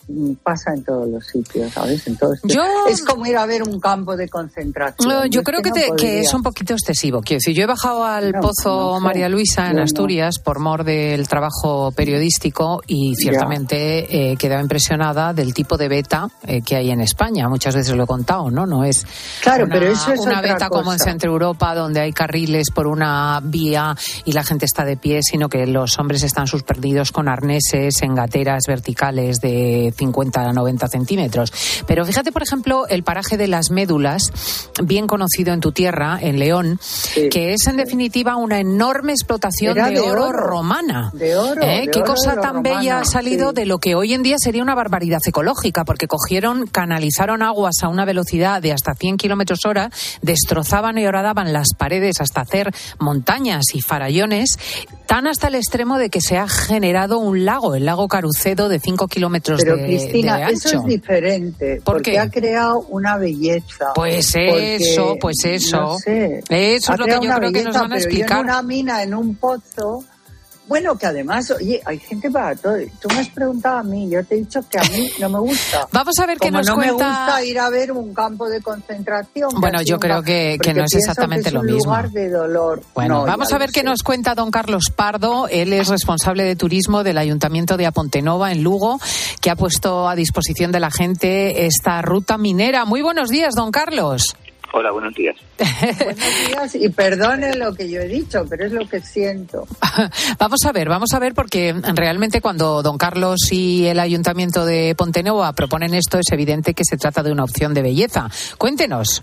pasa en todos los sitios, ¿sabes? En todos yo... Es como ir a ver un campo de concentración. No, yo, yo creo que, no te, que es un poquito excesivo. Quiero decir, yo he bajado al no, Pozo no sé. María Luisa en no, Asturias no. por mor del trabajo periodístico y ciertamente eh, quedaba impresionada del tipo de veta eh, que hay en España. Muchas veces lo he contado, ¿no? No es claro, una, pero eso es una otra veta cosa. como en Centro Europa donde hay carriles por una vía y la gente está de pie, sino que los hombres están suspendidos con arneses en gateras verticales de cincuenta a noventa centímetros. Pero fíjate, por ejemplo, el paraje de las Médulas, bien conocido en tu tierra, en León, sí, que es en definitiva una enorme explotación de, de oro, oro romana. De oro. ¿Eh? De Qué oro cosa de tan romana, bella ha salido sí. de lo que hoy en día sería una barbaridad ecológica, porque cogieron, canalizaron aguas a una velocidad de hasta cien kilómetros hora, destrozaban y horadaban las paredes hasta hacer montañas y farallones, tan hasta el extremo de que se ha generado un lago, el lago Carucedo, de cinco kilómetros de, Cristina, de ancho. Eso es diferente, ¿Por porque qué? ha creado una belleza. Pues porque, eso, pues eso. No sé, eso es lo que yo creo belleza, que nos van a explicar. Pero yo en una mina, en un pozo... Bueno, que además, oye, hay gente para todo. Tú me has preguntado a mí, yo te he dicho que a mí no me gusta. Vamos a ver qué nos no cuenta... no me gusta ir a ver un campo de concentración. Bueno, yo creo que, que no es exactamente que es lo un mismo. Lugar de dolor. Bueno, no, vamos a ver qué nos cuenta don Carlos Pardo. Él es responsable de turismo del Ayuntamiento de Apontenova, en Lugo, que ha puesto a disposición de la gente esta ruta minera. Muy buenos días, don Carlos. Hola, buenos días. Buenos días y perdone lo que yo he dicho, pero es lo que siento. Vamos a ver, vamos a ver, porque realmente cuando don Carlos y el Ayuntamiento de Pontenova proponen esto, es evidente que se trata de una opción de belleza. Cuéntenos.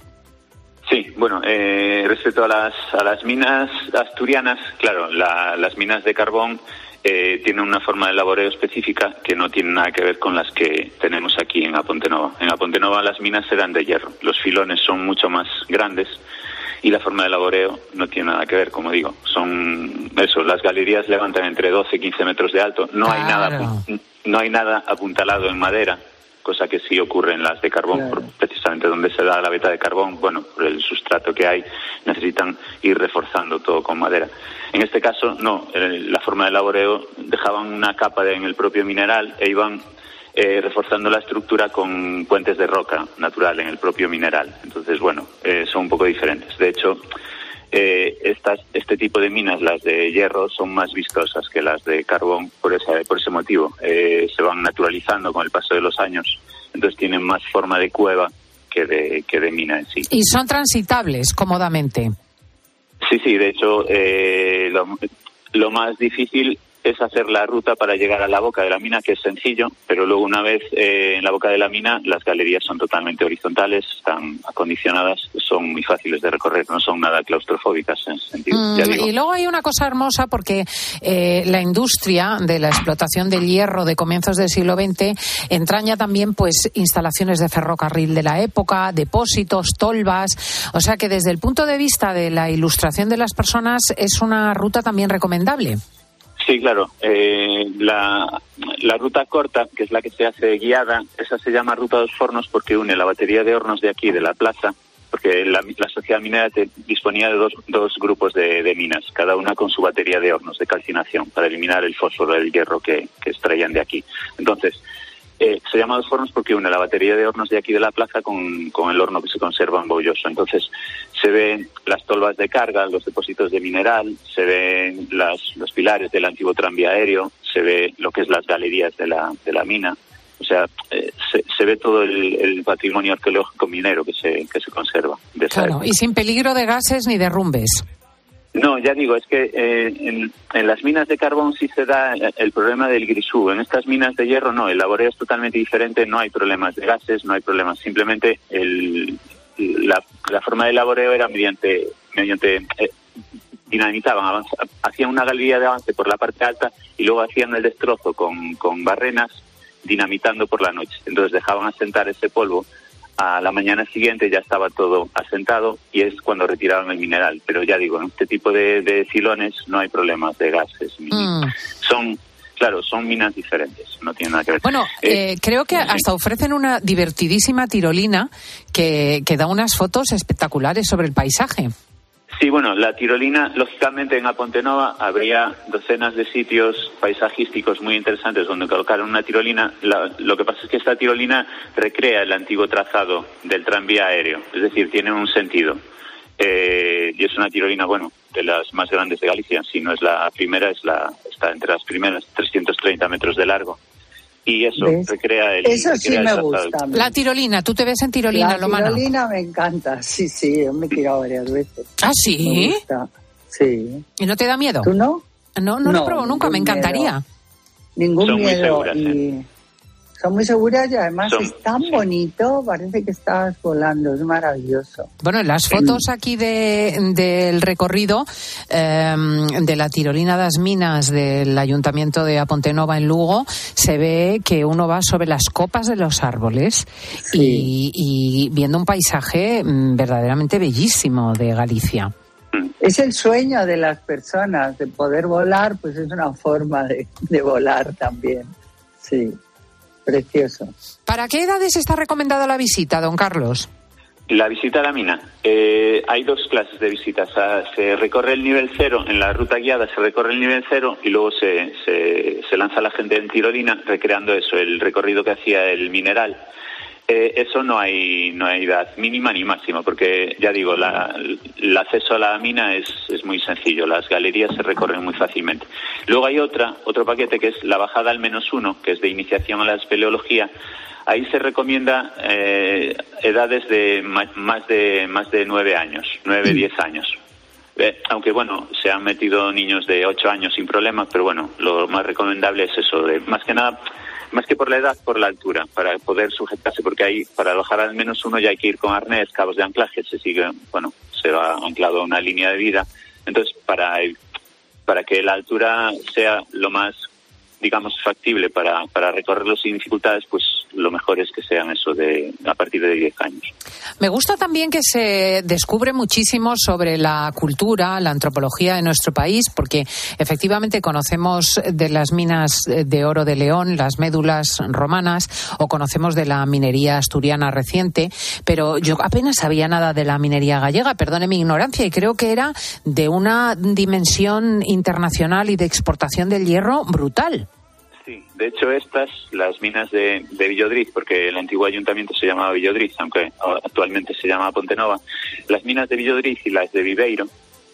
Sí, bueno, eh, respecto a las, a las minas asturianas, claro, la, las minas de carbón Eh, tiene una forma de laboreo específica que no tiene nada que ver con las que tenemos aquí en Apontenova. En Apontenova las minas eran de hierro, los filones son mucho más grandes y la forma de laboreo no tiene nada que ver, como digo. Son eso, las galerías levantan entre doce y quince metros de alto, no hay claro. nada no hay nada apuntalado en madera, cosa que sí ocurre en las de carbón, claro. por, precisamente donde se da la veta de carbón, bueno, por el sustrato que hay, necesitan ir reforzando todo con madera. En este caso, no, la forma de laboreo dejaban una capa de, en el propio mineral e iban eh, reforzando la estructura con puentes de roca natural en el propio mineral. Entonces, bueno, eh, son un poco diferentes. De hecho, eh, estas, este tipo de minas, las de hierro, son más vistosas que las de carbón por ese, por ese motivo. Eh, se van naturalizando con el paso de los años, entonces tienen más forma de cueva que de, que de mina en sí. Y son transitables cómodamente. Sí, sí, de hecho, eh, lo, lo más difícil es hacer la ruta para llegar a la boca de la mina, que es sencillo, pero luego una vez eh, en la boca de la mina, las galerías son totalmente horizontales, están acondicionadas, son muy fáciles de recorrer, no son nada claustrofóbicas en ese sentido. Mm, ya digo. Y luego hay una cosa hermosa porque eh, la industria de la explotación del hierro de comienzos del siglo veinte entraña también pues instalaciones de ferrocarril de la época, depósitos, tolvas, o sea que desde el punto de vista de la ilustración de las personas es una ruta también recomendable. Sí, claro. Eh, la, la ruta corta, que es la que se hace guiada, esa se llama Ruta dos Fornos porque une la batería de hornos de aquí, de la plaza, porque la, la sociedad minera te, disponía de dos, dos grupos de, de minas, cada una con su batería de hornos de calcinación para eliminar el fósforo del hierro que, que extraían de aquí. Entonces, eh, se llama Dos Fornos porque une la batería de hornos de aquí de la plaza con, con el horno que se conserva en Bolloso. Entonces, se ven las tolvas de carga, los depósitos de mineral, se ven las, los pilares del antiguo tranvía aéreo, se ve lo que es las galerías de la, de la mina. O sea, eh, se, se ve todo el, el patrimonio arqueológico minero que se, que se conserva. De esa claro, época. Y sin peligro de gases ni derrumbes. No, ya digo, es que eh, en, en las minas de carbón sí se da el problema del grisú. En estas minas de hierro no, el laboreo es totalmente diferente, no hay problemas de gases, no hay problemas. Simplemente el, la, la forma de laboreo era mediante, mediante eh, dinamitaban, avanza, hacían una galería de avance por la parte alta y luego hacían el destrozo con, con barrenas dinamitando por la noche. Entonces dejaban asentar ese polvo. A la mañana siguiente ya estaba todo asentado y es cuando retiraban el mineral. Pero ya digo, en este tipo de, de filones no hay problemas de gases. Mm. Son, claro, son minas diferentes, no tienen nada que ver. Bueno, eh, eh, creo que sí. hasta ofrecen una divertidísima tirolina que, que da unas fotos espectaculares sobre el paisaje. Sí, bueno, la tirolina, lógicamente en Aponte Nova habría docenas de sitios paisajísticos muy interesantes donde colocar una tirolina. La, lo que pasa es que esta tirolina recrea el antiguo trazado del tranvía aéreo, es decir, tiene un sentido. Eh, y es una tirolina, bueno, de las más grandes de Galicia. Si no es la primera, es la está entre las primeras, trescientos treinta metros de largo. Y eso ¿ves? recrea el Eso sí recrea me el gusta. La tirolina, ¿tú te ves en tirolina, Lomana? La tirolina me encanta, sí, sí, yo me he tirado varias veces. ¿Ah, sí? Me gusta, sí. ¿Y no te da miedo? ¿Tú no? No, no, no lo he probado nunca, me encantaría. Miedo. Ningún Son miedo. muy seguras, y... ¿eh? Son muy seguras y además Son, es tan sí. bonito, parece que estás volando, es maravilloso. Bueno, en las fotos aquí de, del recorrido eh, de la tirolina das Minas del Ayuntamiento de Aponte Nova en Lugo, se ve que uno va sobre las copas de los árboles sí. y, y viendo un paisaje verdaderamente bellísimo de Galicia. Es el sueño de las personas, de poder volar, pues es una forma de, de volar también, sí. Precioso. ¿Para qué edades está recomendada la visita, don Carlos? La visita a la mina. Eh, hay dos clases de visitas. Se recorre el nivel cero, en la ruta guiada se recorre el nivel cero y luego se, se, se lanza la gente en tirolina recreando eso, el recorrido que hacía el mineral. Eh, eso no hay no hay edad mínima ni máxima, porque ya digo, la, el acceso a la mina es, es muy sencillo, las galerías se recorren muy fácilmente. Luego hay otra otro paquete que es la bajada al menos uno, que es de iniciación a la espeleología. Ahí se recomienda eh, edades de más de más de nueve años, nueve, diez años. Eh, aunque bueno, se han metido niños de ocho años sin problemas, pero bueno, lo más recomendable es eso, de más que nada. Más que por la edad, por la altura, para poder sujetarse, porque ahí, para bajar al menos uno ya hay que ir con arnés, cabos de anclaje, se sigue, bueno, se va anclado a una línea de vida. Entonces, para, para que la altura sea lo más, digamos, factible para, para recorrerlo sin dificultades, pues lo mejor es que sean eso de a partir de diez años. Me gusta también que se descubre muchísimo sobre la cultura, la antropología de nuestro país, porque efectivamente conocemos de las minas de oro de León, las médulas romanas, o conocemos de la minería asturiana reciente, pero yo apenas sabía nada de la minería gallega, perdone mi ignorancia, y creo que era de una dimensión internacional y de exportación del hierro brutal. Sí, de hecho estas, las minas de, de Villodriz, porque el antiguo ayuntamiento se llamaba Villodriz, aunque actualmente se llama Ponte Nova, las minas de Villodriz y las de Viveiro,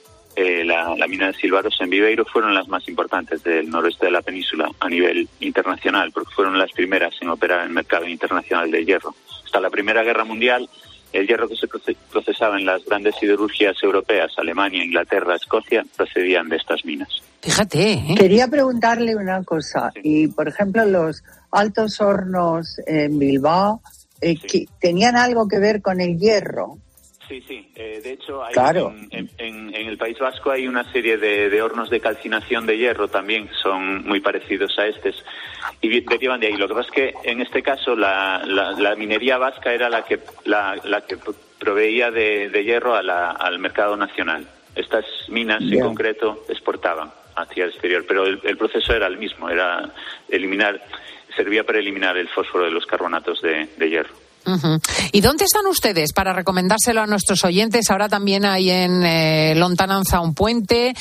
eh, la, la mina de Silvaros en Viveiro, fueron las más importantes del noroeste de la península a nivel internacional, porque fueron las primeras en operar en el mercado internacional del hierro. Hasta la Primera Guerra Mundial, el hierro que se procesaba en las grandes siderurgias europeas, Alemania, Inglaterra, Escocia, procedían de estas minas. Fíjate, ¿eh? Quería preguntarle una cosa. Sí. Y, por ejemplo, los altos hornos en Bilbao, eh, sí. que, ¿tenían algo que ver con el hierro? Sí, sí. Eh, de hecho, hay claro. en, en, en el País Vasco hay una serie de, de hornos de calcinación de hierro también, son muy parecidos a estos, y derivan de ahí. Lo que pasa es que, en este caso, la, la, la minería vasca era la que, la, la que proveía de, de hierro a la, al mercado nacional. Estas minas, yeah. en concreto, exportaban hacia el exterior, pero el, el proceso era el mismo, era eliminar, servía para eliminar el fósforo de los carbonatos de, de hierro. Uh-huh. ¿Y dónde están ustedes para recomendárselo a nuestros oyentes? Ahora también hay en eh, Lontananza un puente.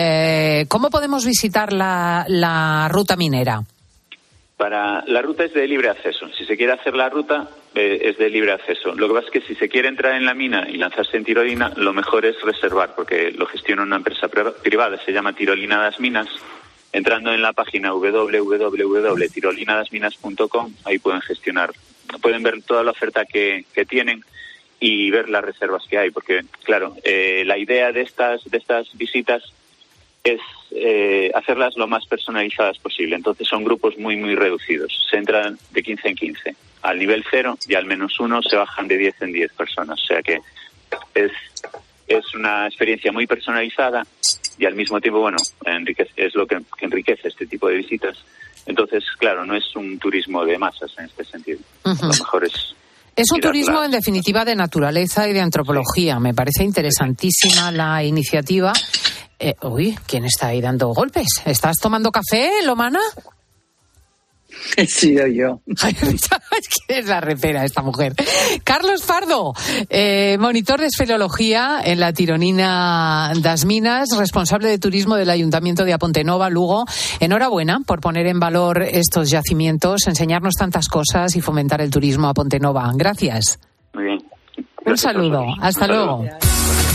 Eh, ¿Cómo podemos visitar la, la ruta minera? Para la ruta es de libre acceso. Si se quiere hacer la ruta, eh, es de libre acceso. Lo que pasa es que si se quiere entrar en la mina y lanzarse en tirolina, lo mejor es reservar, porque lo gestiona una empresa privada, se llama Tirolina das Minas. Entrando en la página doble u doble u doble u punto tirolina das minas punto com, ahí pueden gestionar, pueden ver toda la oferta que, que tienen y ver las reservas que hay, porque claro, eh, la idea de estas de estas visitas es eh, hacerlas lo más personalizadas posible. Entonces son grupos muy muy reducidos, se entran de quince en quince, al nivel cero y al menos uno se bajan de diez en diez personas, o sea que es es una experiencia muy personalizada y al mismo tiempo, bueno, enriquece, es lo que, que enriquece este tipo de visitas. Entonces, claro, no es un turismo de masas en este sentido. Uh-huh. Lo mejor es... Es un turismo, la... en definitiva, de naturaleza y de antropología. Me parece interesantísima la iniciativa. Eh, uy, ¿quién está ahí dando golpes? ¿Estás tomando café, Lomana? He sido yo. Es que es la repera esta mujer. Carlos Pardo, eh, monitor de esfeleología en la Tironina das Minas, responsable de turismo del Ayuntamiento de Apontenova, Lugo. Enhorabuena por poner en valor estos yacimientos, enseñarnos tantas cosas y fomentar el turismo a Pontenova. Gracias. Muy bien. Gracias. Un saludo. Hasta Un luego. saludo.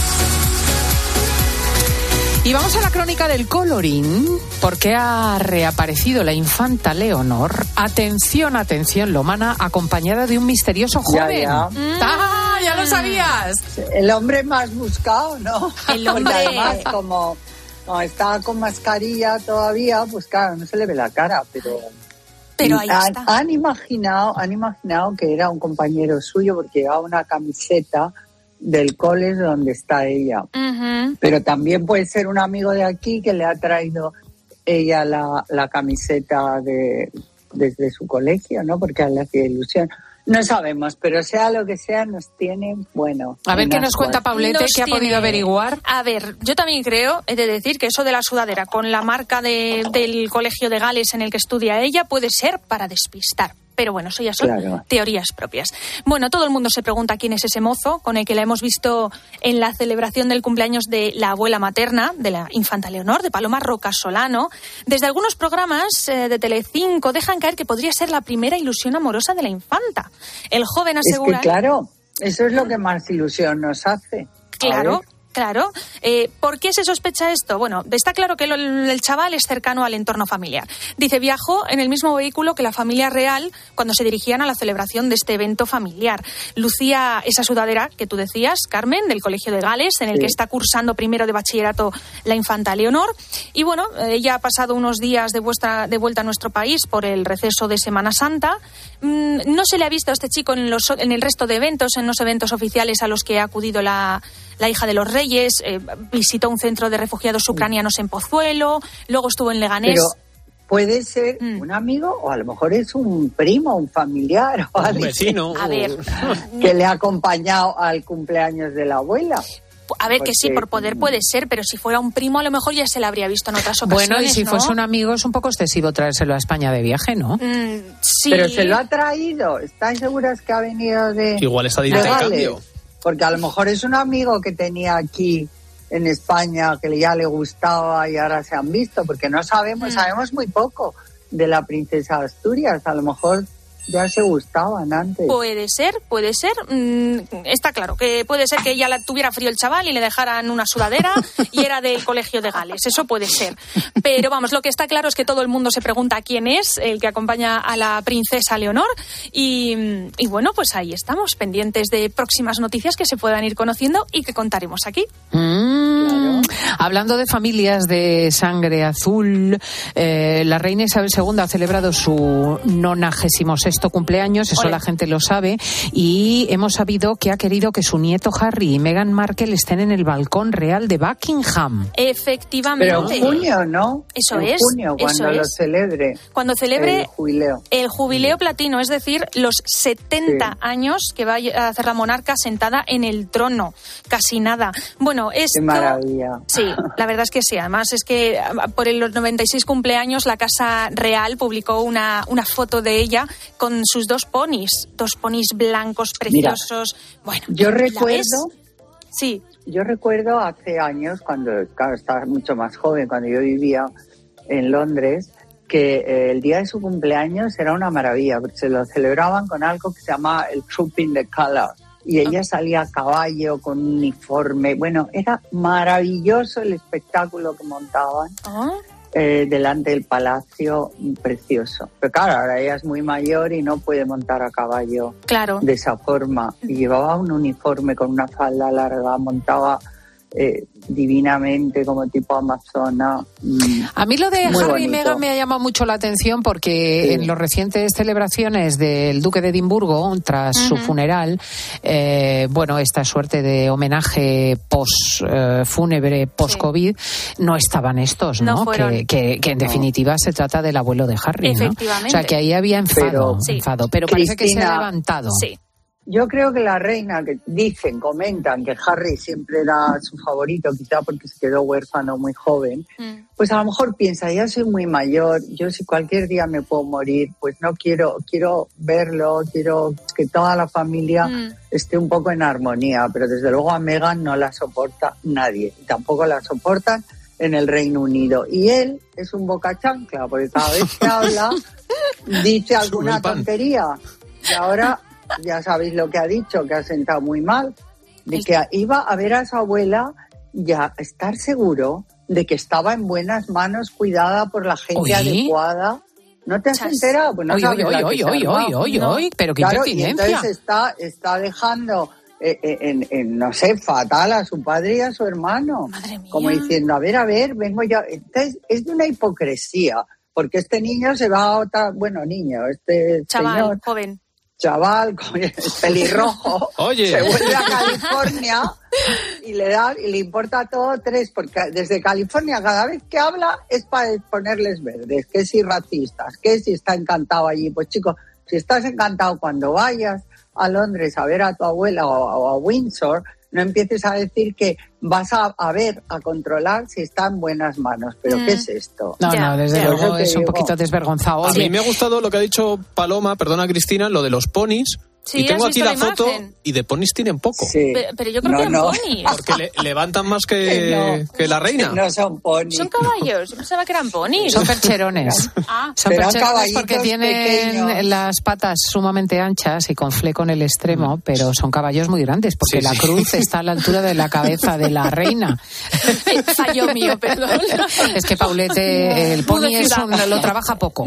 Y vamos a la crónica del colorín, porque ha reaparecido la infanta Leonor. Atención, atención, Lomana, acompañada de un misterioso joven. Ya, ya. Mm. ¡Ah, ya lo sabías! El hombre más buscado, ¿no? El hombre. Porque además, como, como está con mascarilla todavía, pues claro, no se le ve la cara, pero... Pero ahí han, está. Han imaginado, han imaginado que era un compañero suyo porque llevaba una camiseta del cole donde está ella. Uh-huh. Pero también puede ser un amigo de aquí que le ha traído ella la, la camiseta de, desde su colegio, ¿no? Porque le hacía ilusión. No sabemos, pero sea lo que sea, nos tienen, bueno... A ver qué nos cuenta Paulete, Nos que ha tiene- podido averiguar. A ver, yo también creo, he de decir, que eso de la sudadera con la marca de, del colegio de Gales en el que estudia ella puede ser para despistar. Pero bueno, eso ya son Claro. teorías propias. Bueno, todo el mundo se pregunta quién es ese mozo con el que la hemos visto en la celebración del cumpleaños de la abuela materna, de la infanta Leonor, de Paloma Rocasolano. Desde algunos programas eh, de Telecinco dejan caer que podría ser la primera ilusión amorosa de la infanta. El joven asegura... Es que claro, eso es lo que más ilusión nos hace. A Claro, ver. claro. Eh, ¿Por qué se sospecha esto? Bueno, está claro que el, el chaval es cercano al entorno familiar. Dice, viajó en el mismo vehículo que la familia real cuando se dirigían a la celebración de este evento familiar. Lucía esa sudadera que tú decías, Carmen, del Colegio de Gales, en el Sí. que está cursando primero de bachillerato la infanta Leonor. Y bueno, ella ha pasado unos días de, vuestra, de vuelta a nuestro país por el receso de Semana Santa. Mm, no se le ha visto a este chico en, los, en el resto de eventos, en los eventos oficiales a los que ha acudido la, la hija de los Reyes. Eh, visitó un centro de refugiados ucranianos en Pozuelo, luego estuvo en Leganés. Pero puede ser un amigo o a lo mejor es un primo, un familiar o Un alguien vecino. A ver, que le ha acompañado al cumpleaños de la abuela. a ver que sí, Porque- por poder puede ser, pero si fuera un primo a lo mejor ya se le habría visto en otras ocasiones. Bueno, y si ¿no? fuese un amigo es un poco excesivo traérselo a España de viaje, ¿no? Mm, sí. Pero se lo ha traído. ¿Estáis seguras que ha venido de Igual está de de intercambio. Gales? Porque a lo mejor es un amigo que tenía aquí en España que ya le gustaba y ahora se han visto, porque no sabemos, Mm. sabemos muy poco de la princesa Asturias. A lo mejor ya se gustaban antes. Puede ser, puede ser. Mm, está claro que puede ser que ella la tuviera frío el chaval y le dejaran una sudadera y era del Colegio de Gales. Eso puede ser. Pero vamos, lo que está claro es que todo el mundo se pregunta quién es el que acompaña a la princesa Leonor. Y, y bueno, pues ahí estamos, pendientes de próximas noticias que se puedan ir conociendo y que contaremos aquí. Mm. Hablando de familias de sangre azul, eh, la reina Isabel segunda ha celebrado su nonagésimo sexto cumpleaños, eso Ole. la gente lo sabe, y hemos sabido que ha querido que su nieto Harry y Meghan Markle estén en el balcón real de Buckingham. Efectivamente. Pero en junio, ¿no? Eso en es, junio, cuando eso lo es. celebre. Cuando celebre el jubileo. el jubileo platino, es decir, los setenta Sí. años que va a hacer la monarca sentada en el trono. Casi nada. Bueno, esto... Qué maravilla. Sí, la verdad es que sí. Además es que ah, por los noventa y seis cumpleaños la Casa Real publicó una, una foto de ella con sus dos ponis, dos ponis blancos preciosos. Bueno, Yo ¿la recuerdo... ves? Sí. Yo recuerdo hace años, cuando claro, estaba mucho más joven, cuando yo vivía en Londres, que eh, el día de su cumpleaños era una maravilla, porque se lo celebraban con algo que se llama el Trooping the Colour. Y ella salía a caballo con un uniforme. Bueno, era maravilloso el espectáculo que montaban Ah. eh, delante del palacio, precioso. Pero claro, ahora ella es muy mayor y no puede montar a caballo Claro. de esa forma. Y llevaba un uniforme con una falda larga, montaba eh, divinamente como tipo amazona. Mm, A mí lo de muy Harry y bonito. Meghan me ha llamado mucho la atención porque Sí. en las recientes celebraciones del Duque de Edimburgo, tras su Ujú. funeral, eh, bueno, esta suerte de homenaje post-fúnebre, post-COVID, no estaban estos, ¿no? No fueron. que, que, que en definitiva se trata del abuelo de Harry, ¿no? Efectivamente. O sea, que ahí había enfado, Pero- Sí. enfado, pero parece que se Cristina- ha levantado. Sí. Yo creo que la reina, que dicen, comentan que Harry siempre era su favorito, quizá porque se quedó huérfano muy joven, mm. pues a lo mejor piensa, ya soy muy mayor, yo si cualquier día me puedo morir, pues no quiero, quiero verlo, quiero que toda la familia mm. esté un poco en armonía, pero desde luego a Meghan no la soporta nadie, y tampoco la soportan en el Reino Unido. Y él es un boca chancla, porque cada vez que habla dice alguna tontería, y ahora... Ya sabéis lo que ha dicho, que ha sentado muy mal, de que iba a ver a su abuela y a estar seguro de que estaba en buenas manos, cuidada por la gente ¿Oye? adecuada. ¿No te has Chas. enterado? Pues no oye, sabes oye, la oye, que oye, oye, oye, no. oye, pero qué claro, impertinencia. Y entonces está, está dejando, eh, eh, en, en, no sé, fatal a su padre y a su hermano. Madre mía. Como diciendo, a ver, a ver, vengo yo. Entonces, es de una hipocresía, porque este niño se va a otra, bueno, niño, este Chaval, señor, joven. chaval con el pelirrojo Oye. se vuelve a California y le da y le importa todo tres, porque desde California cada vez que habla es para ponerles verdes, que si racistas, que si está encantado allí. Pues chicos, si estás encantado, cuando vayas a Londres a ver a tu abuela o, o a Windsor, no empieces a decir que vas a, a ver, a controlar si está en buenas manos. ¿Pero mm. qué es esto? No, ya, no, desde ya. luego es un poquito desvergonzado. A Oye, mí me ha gustado lo que ha dicho Paloma, perdona Cristina, lo de los ponis. Sí, y tengo ¿has aquí visto la, la foto imagen? y de ponis tienen poco. Sí. Pero, pero yo creo no, que eran no. ponis. Porque le, levantan más que, no, que la reina. No son ponis. Son caballos. Yo pensaba que eran ponis. son percherones. Ah. Son Serán percherones porque tienen pequeños. las patas sumamente anchas y con fleco en el extremo, pero son caballos muy grandes porque Sí, la sí. cruz está a la altura de la cabeza de la reina. Fallo mío, perdón. Es que Paulete, el pony es un, lo trabaja poco.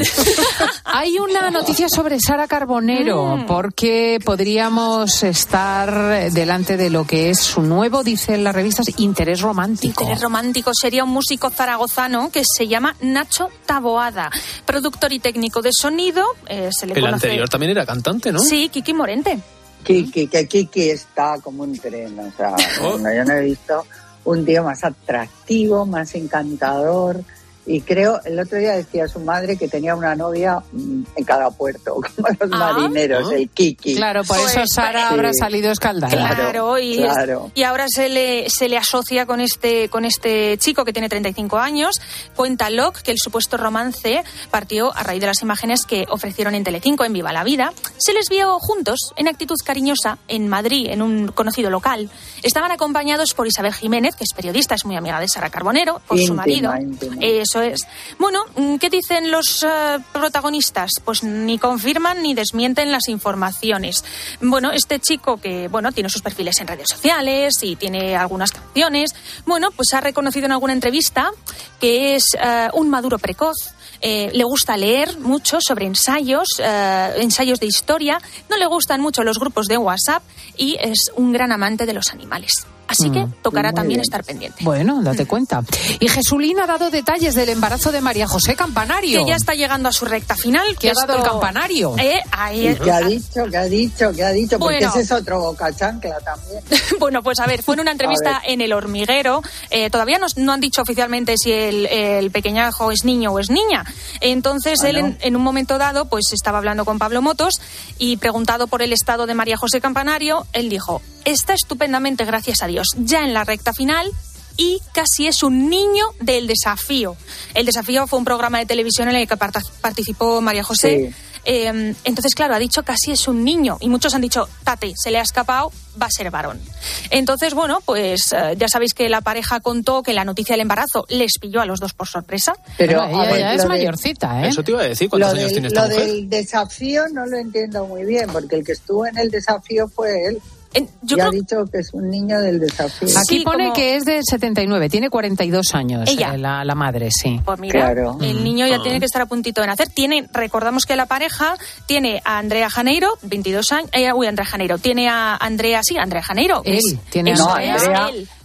Hay una noticia sobre Sara Carbonero, mm. porque podríamos estar delante de lo que es su nuevo, dicen las revistas, interés romántico. Interés romántico sería un músico zaragozano que se llama Nacho Taboada, productor y técnico de sonido. Eh, se le El conoce... anterior también era cantante, ¿no? Sí, Kiki Morente. Kiki, que Kiki está como un tren, o sea, Oh. no, yo no he visto un tío más atractivo, más encantador. Y creo, el otro día decía su madre que tenía una novia mmm, en cada puerto, como los Ah. marineros, Ah. el Kiki. Claro, por Pues, eso Sara sí. habrá salido escaldada. Claro, Claro, y, claro. y ahora se le, se le asocia con este, con este chico que tiene treinta y cinco años. Cuenta Locke que el supuesto romance partió a raíz de las imágenes que ofrecieron en Telecinco en Viva la Vida. Se les vio juntos en actitud cariñosa en Madrid, en un conocido local. Estaban acompañados por Isabel Jiménez, que es periodista, es muy amiga de Sara Carbonero, por Íntima, su marido. íntima. Eso es. Bueno, ¿qué dicen los uh, protagonistas? Pues ni confirman ni desmienten las informaciones. Bueno, este chico que, bueno, tiene sus perfiles en redes sociales y tiene algunas canciones, bueno, pues ha reconocido en alguna entrevista que es uh, un maduro precoz. Eh, le gusta leer mucho sobre ensayos, eh, ensayos de historia, no le gustan mucho los grupos de WhatsApp y es un gran amante de los animales. Así que Mm, tocará muy también bien. estar pendiente. Bueno, date cuenta. Y Jesulín ha dado detalles del embarazo de María José Campanario. Que ya está llegando a su recta final. ¿Qué que ha dado esto- el campanario? Eh, ahí- ¿Y qué ha dicho? ¿Qué ha dicho? ¿Qué ha dicho? Porque Bueno. ese es otro boca chancla también. Bueno, pues a ver, fue en una entrevista en El Hormiguero. Eh, todavía no, no han dicho oficialmente si el, el pequeñajo es niño o es niña. Entonces Ah, él ¿no? en, en un momento dado pues estaba hablando con Pablo Motos y preguntado por el estado de María José Campanario, él dijo, está estupendamente, gracias a Dios, ya en la recta final y casi es un niño del Desafío. El Desafío fue un programa de televisión en el que parta- participó María José. Sí. Eh, entonces, claro, ha dicho casi es un niño y muchos han dicho, tate, se le ha escapado, va a ser varón. Entonces, bueno, pues eh, ya sabéis que la pareja contó que la noticia del embarazo les pilló a los dos por sorpresa. Pero Bueno, a ella ver, ya lo es de- mayorcita, ¿eh? Eso te iba a decir, ¿cuántos Lo, años del, tiene esta lo mujer? del desafío no lo entiendo muy bien, porque el que estuvo en el desafío fue él. En- yo y ha creo- dicho que es un niño del desafío. Aquí Sí, pone como- que es del setenta y nueve, tiene cuarenta y dos años. Ella. eh, la, la madre, sí. Pues mira, Claro. el niño ya Ah. tiene que estar a puntito de nacer. Tiene, recordamos que la pareja tiene a Andrea Janeiro, veintidós años. Eh, uy, Andrea Janeiro. Tiene a Andrea, sí, Andrea Janeiro. Él Es- tiene a eso No, Andrea. es Andrea, él.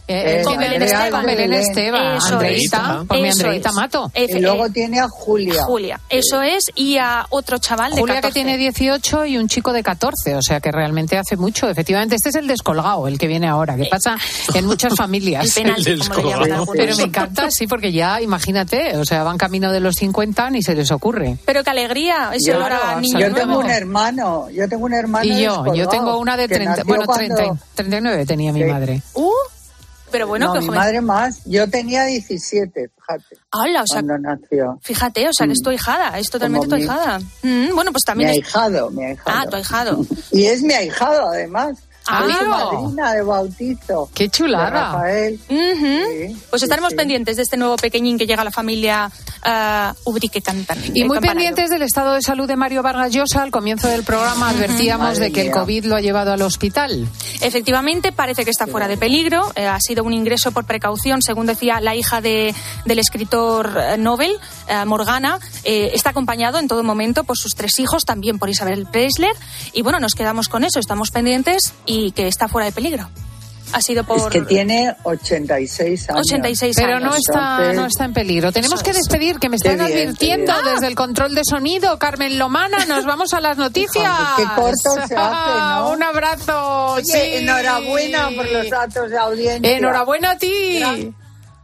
Eh, con Belén Esteban. Belén Esteban. Eso Andreita. es. Por mi Eso Andreita es. Mato. Efe- Y luego tiene a Julia. Julia, eso es, y a otro chaval de Julia, catorce. que tiene dieciocho, y un chico de catorce, o sea que realmente hace mucho. Efectivamente, este es el descolgado, el que viene ahora, que pasa en muchas familias. El penalti, El como le llaman descolgado. algunos. Pero me encanta, sí, porque ya, imagínate, o sea, van camino de los cincuenta, ni se les ocurre. Pero qué alegría, ese Yo, olor a niño yo nuevo. tengo un hermano, yo tengo un hermano Y yo, yo descolgado, tengo una de que treinta, nació bueno, cuando- treinta, treinta y nueve tenía mi Sí. madre. Uh, pero bueno, no, qué mi joven. madre más. Yo tenía diecisiete, fíjate. Hala, o sea, cuando nació. fíjate, o sea, que es tu ahijada, es totalmente tu Como mi- ahijada. Mm, bueno, pues Mi también es... ahijado, mi ahijado. Ah, tu ahijado. Y es mi ahijado, además. Ah, Soy su claro. madrina de bautizo. ¡Qué chulada! De Rafael. Ujú. Pues estaremos sí. pendientes de este nuevo pequeñín que llega a la familia uh, Ubrique Cantan. Y eh, muy Campanario. pendientes del estado de salud de Mario Vargas Llosa. Al comienzo del programa advertíamos Madre de que el mía. COVID lo ha llevado al hospital. Efectivamente, parece que está fuera de peligro. Eh, ha sido un ingreso por precaución, según decía la hija de, del escritor eh, Nobel, eh, Morgana. Eh, está acompañado en todo momento por sus tres hijos, también por Isabel Preisler. Y bueno, nos quedamos con eso, estamos pendientes y que está fuera de peligro. Ha sido por... Es que tiene ochenta y seis años. ochenta y seis Pero años. no está, Entonces- no está en peligro. Tenemos que despedir, que me Qué están bien, qué advirtiendo bien. desde el control de sonido. Carmen Lomana, nos vamos a las noticias. Qué corto se hace, ¿no? Un abrazo. Oye, sí. enhorabuena por los datos de audiencia. Enhorabuena a ti. Gran-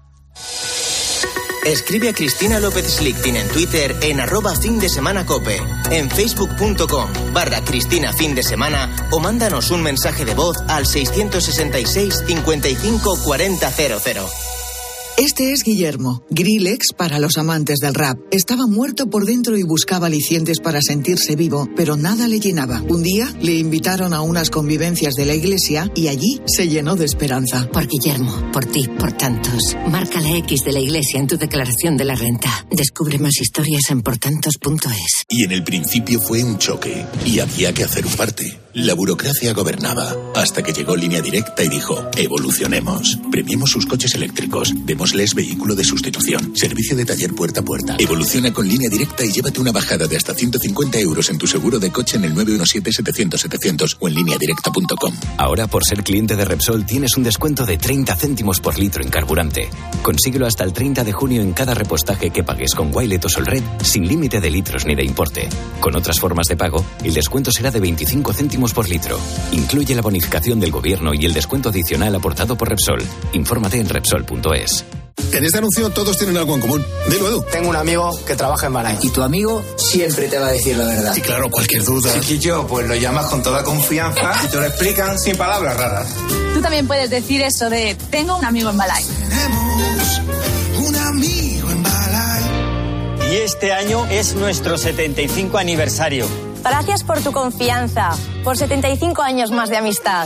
Escribe a Cristina López Slichting en Twitter en arroba fin de semana cope, en facebook.com barra Cristina fin de semana o mándanos un mensaje de voz al seiscientos sesenta y seis cincuenta y cinco cuarenta cero cero. Este es Guillermo, Grillex para los amantes del rap. Estaba muerto por dentro y buscaba alicientes para sentirse vivo, pero nada le llenaba. Un día le invitaron a unas convivencias de la iglesia y allí se llenó de esperanza. Por Guillermo, por ti, por tantos. Marca la X de la iglesia en tu declaración de la renta. Descubre más historias en portantos punto es. Y en el principio fue un choque y había que hacer un parte. La burocracia gobernaba hasta que llegó Línea Directa y dijo: evolucionemos. Premiemos sus coches eléctricos. Démosles vehículo de sustitución. Servicio de taller puerta a puerta. Evoluciona con Línea Directa y llévate una bajada de hasta ciento cincuenta euros en tu seguro de coche en el nueve uno siete setecientos setecientos o en línea directa punto com. Ahora, por ser cliente de Repsol, tienes un descuento de treinta céntimos por litro en carburante. Consíguelo hasta el treinta de junio en cada repostaje que pagues con Wilet o Solred, sin límite de litros ni de importe. Con otras formas de pago, el descuento será de veinticinco céntimos por litro. Incluye la bonificación del gobierno y el descuento adicional aportado por Repsol. Infórmate en Repsol punto es. En este anuncio todos tienen algo en común. Dilo, Edu. Tengo un amigo que trabaja en Balay. Y tu amigo siempre te va a decir la verdad. Y claro, cualquier duda. Chiquillo, pues lo llamas con toda confianza y te lo explican sin palabras raras. Tú también puedes decir eso de tengo un amigo en Balay. Tenemos un amigo en Balay. Y este año es nuestro setenta y cinco aniversario. Gracias por tu confianza, por setenta y cinco años más de amistad.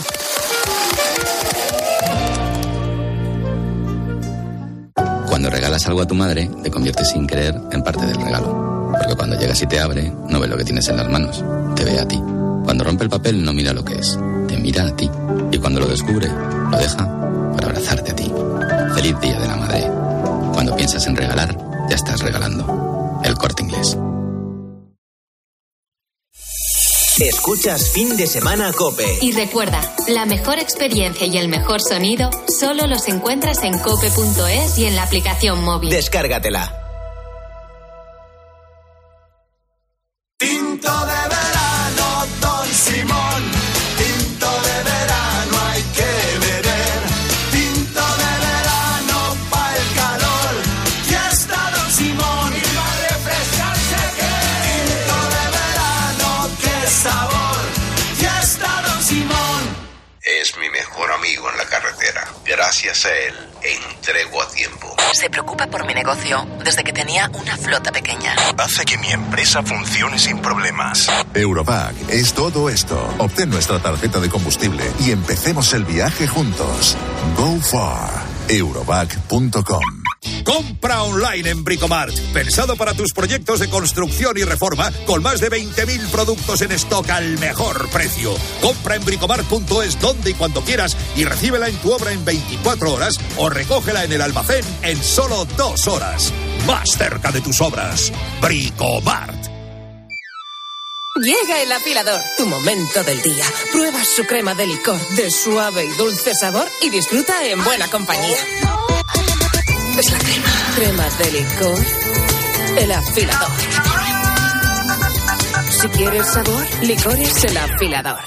Cuando regalas algo a tu madre, te conviertes sin querer en parte del regalo. Porque cuando llegas y te abre, no ve lo que tienes en las manos, te ve a ti. Cuando rompe el papel, no mira lo que es, te mira a ti. Y cuando lo descubre, lo deja para abrazarte a ti. Feliz Día de la Madre. Cuando piensas en regalar, ya estás regalando. El Corte Inglés. Escuchas Fin de Semana Cope. Y recuerda, la mejor experiencia y el mejor sonido solo los encuentras en cope punto es y en la aplicación móvil. Descárgatela. Tinto de verano, Don Simón. Tinto de verano hay que beber. Tinto de verano pa' el calor. Ya está Don Simón. Y va a refrescarse que. Tinto de verano, qué sabor. Ya está Don Simón. Es mi mejor amigo en la carretera. Gracias a él, entrego a tiempo. Se preocupa por mi negocio desde que tenía una flota pequeña. Hace que mi empresa funcione sin problemas. Europack es todo esto. Obtén nuestra tarjeta de combustible y empecemos el viaje juntos. Go far. Europack punto com. Compra online en Bricomart. Pensado para tus proyectos de construcción y reforma, con más de veinte mil productos en stock al mejor precio. Compra en bricomart punto es donde y cuando quieras y recíbela en tu obra en veinticuatro horas o recógela en el almacén en solo dos horas. Más cerca de tus obras. Bricomart. Llega el afilador, tu momento del día. Prueba su crema de licor de suave y dulce sabor y disfruta en buena compañía. Es la crema. Crema de licor, el afilador. Si quieres sabor, licores el afilador.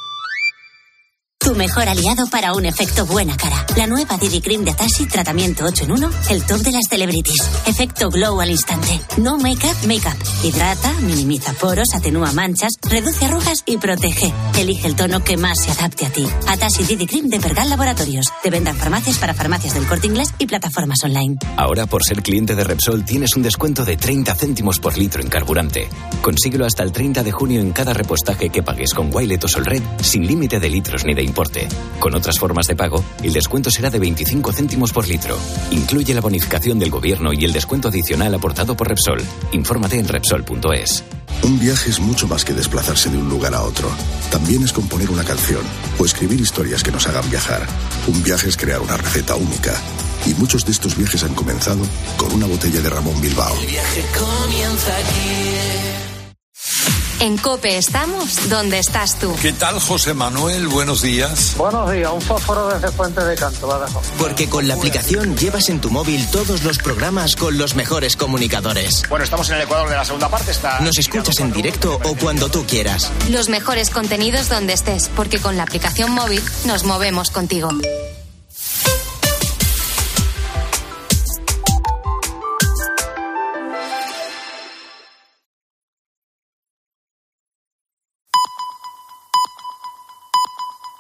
Tu mejor aliado para un efecto buena cara. La nueva Didi Cream de Atashi, tratamiento ocho en uno, el top de las celebrities. Efecto glow al instante. No make-up, make-up. Hidrata, minimiza poros, atenúa manchas, reduce arrugas y protege. Elige el tono que más se adapte a ti. Atashi Didi Cream de Pergal Laboratorios. De venta en farmacias para farmacias del Corte Inglés y plataformas online. Ahora, por ser cliente de Repsol, tienes un descuento de treinta céntimos por litro en carburante. Consíguelo hasta el treinta de junio en cada repostaje que pagues con Wilet o Solred, sin límite de litros ni de importe. Con otras formas de pago, el descuento será de veinticinco céntimos por litro. Incluye la bonificación del gobierno y el descuento adicional aportado por Repsol. Infórmate en Repsol punto es. Un viaje es mucho más que desplazarse de un lugar a otro. También es componer una canción o escribir historias que nos hagan viajar. Un viaje es crear una receta única. Y muchos de estos viajes han comenzado con una botella de Ramón Bilbao. El viaje comienza aquí. En COPE estamos donde estás tú. ¿Qué tal, José Manuel? Buenos días. Buenos días, un fósforo desde Puente de Canto, va dejar. Porque con la aplicación llevas en tu móvil todos los programas con los mejores comunicadores. Bueno, estamos en el Ecuador de la segunda parte. Está... Nos escuchas en directo o cuando tú quieras. Los mejores contenidos donde estés, porque con la aplicación móvil nos movemos contigo.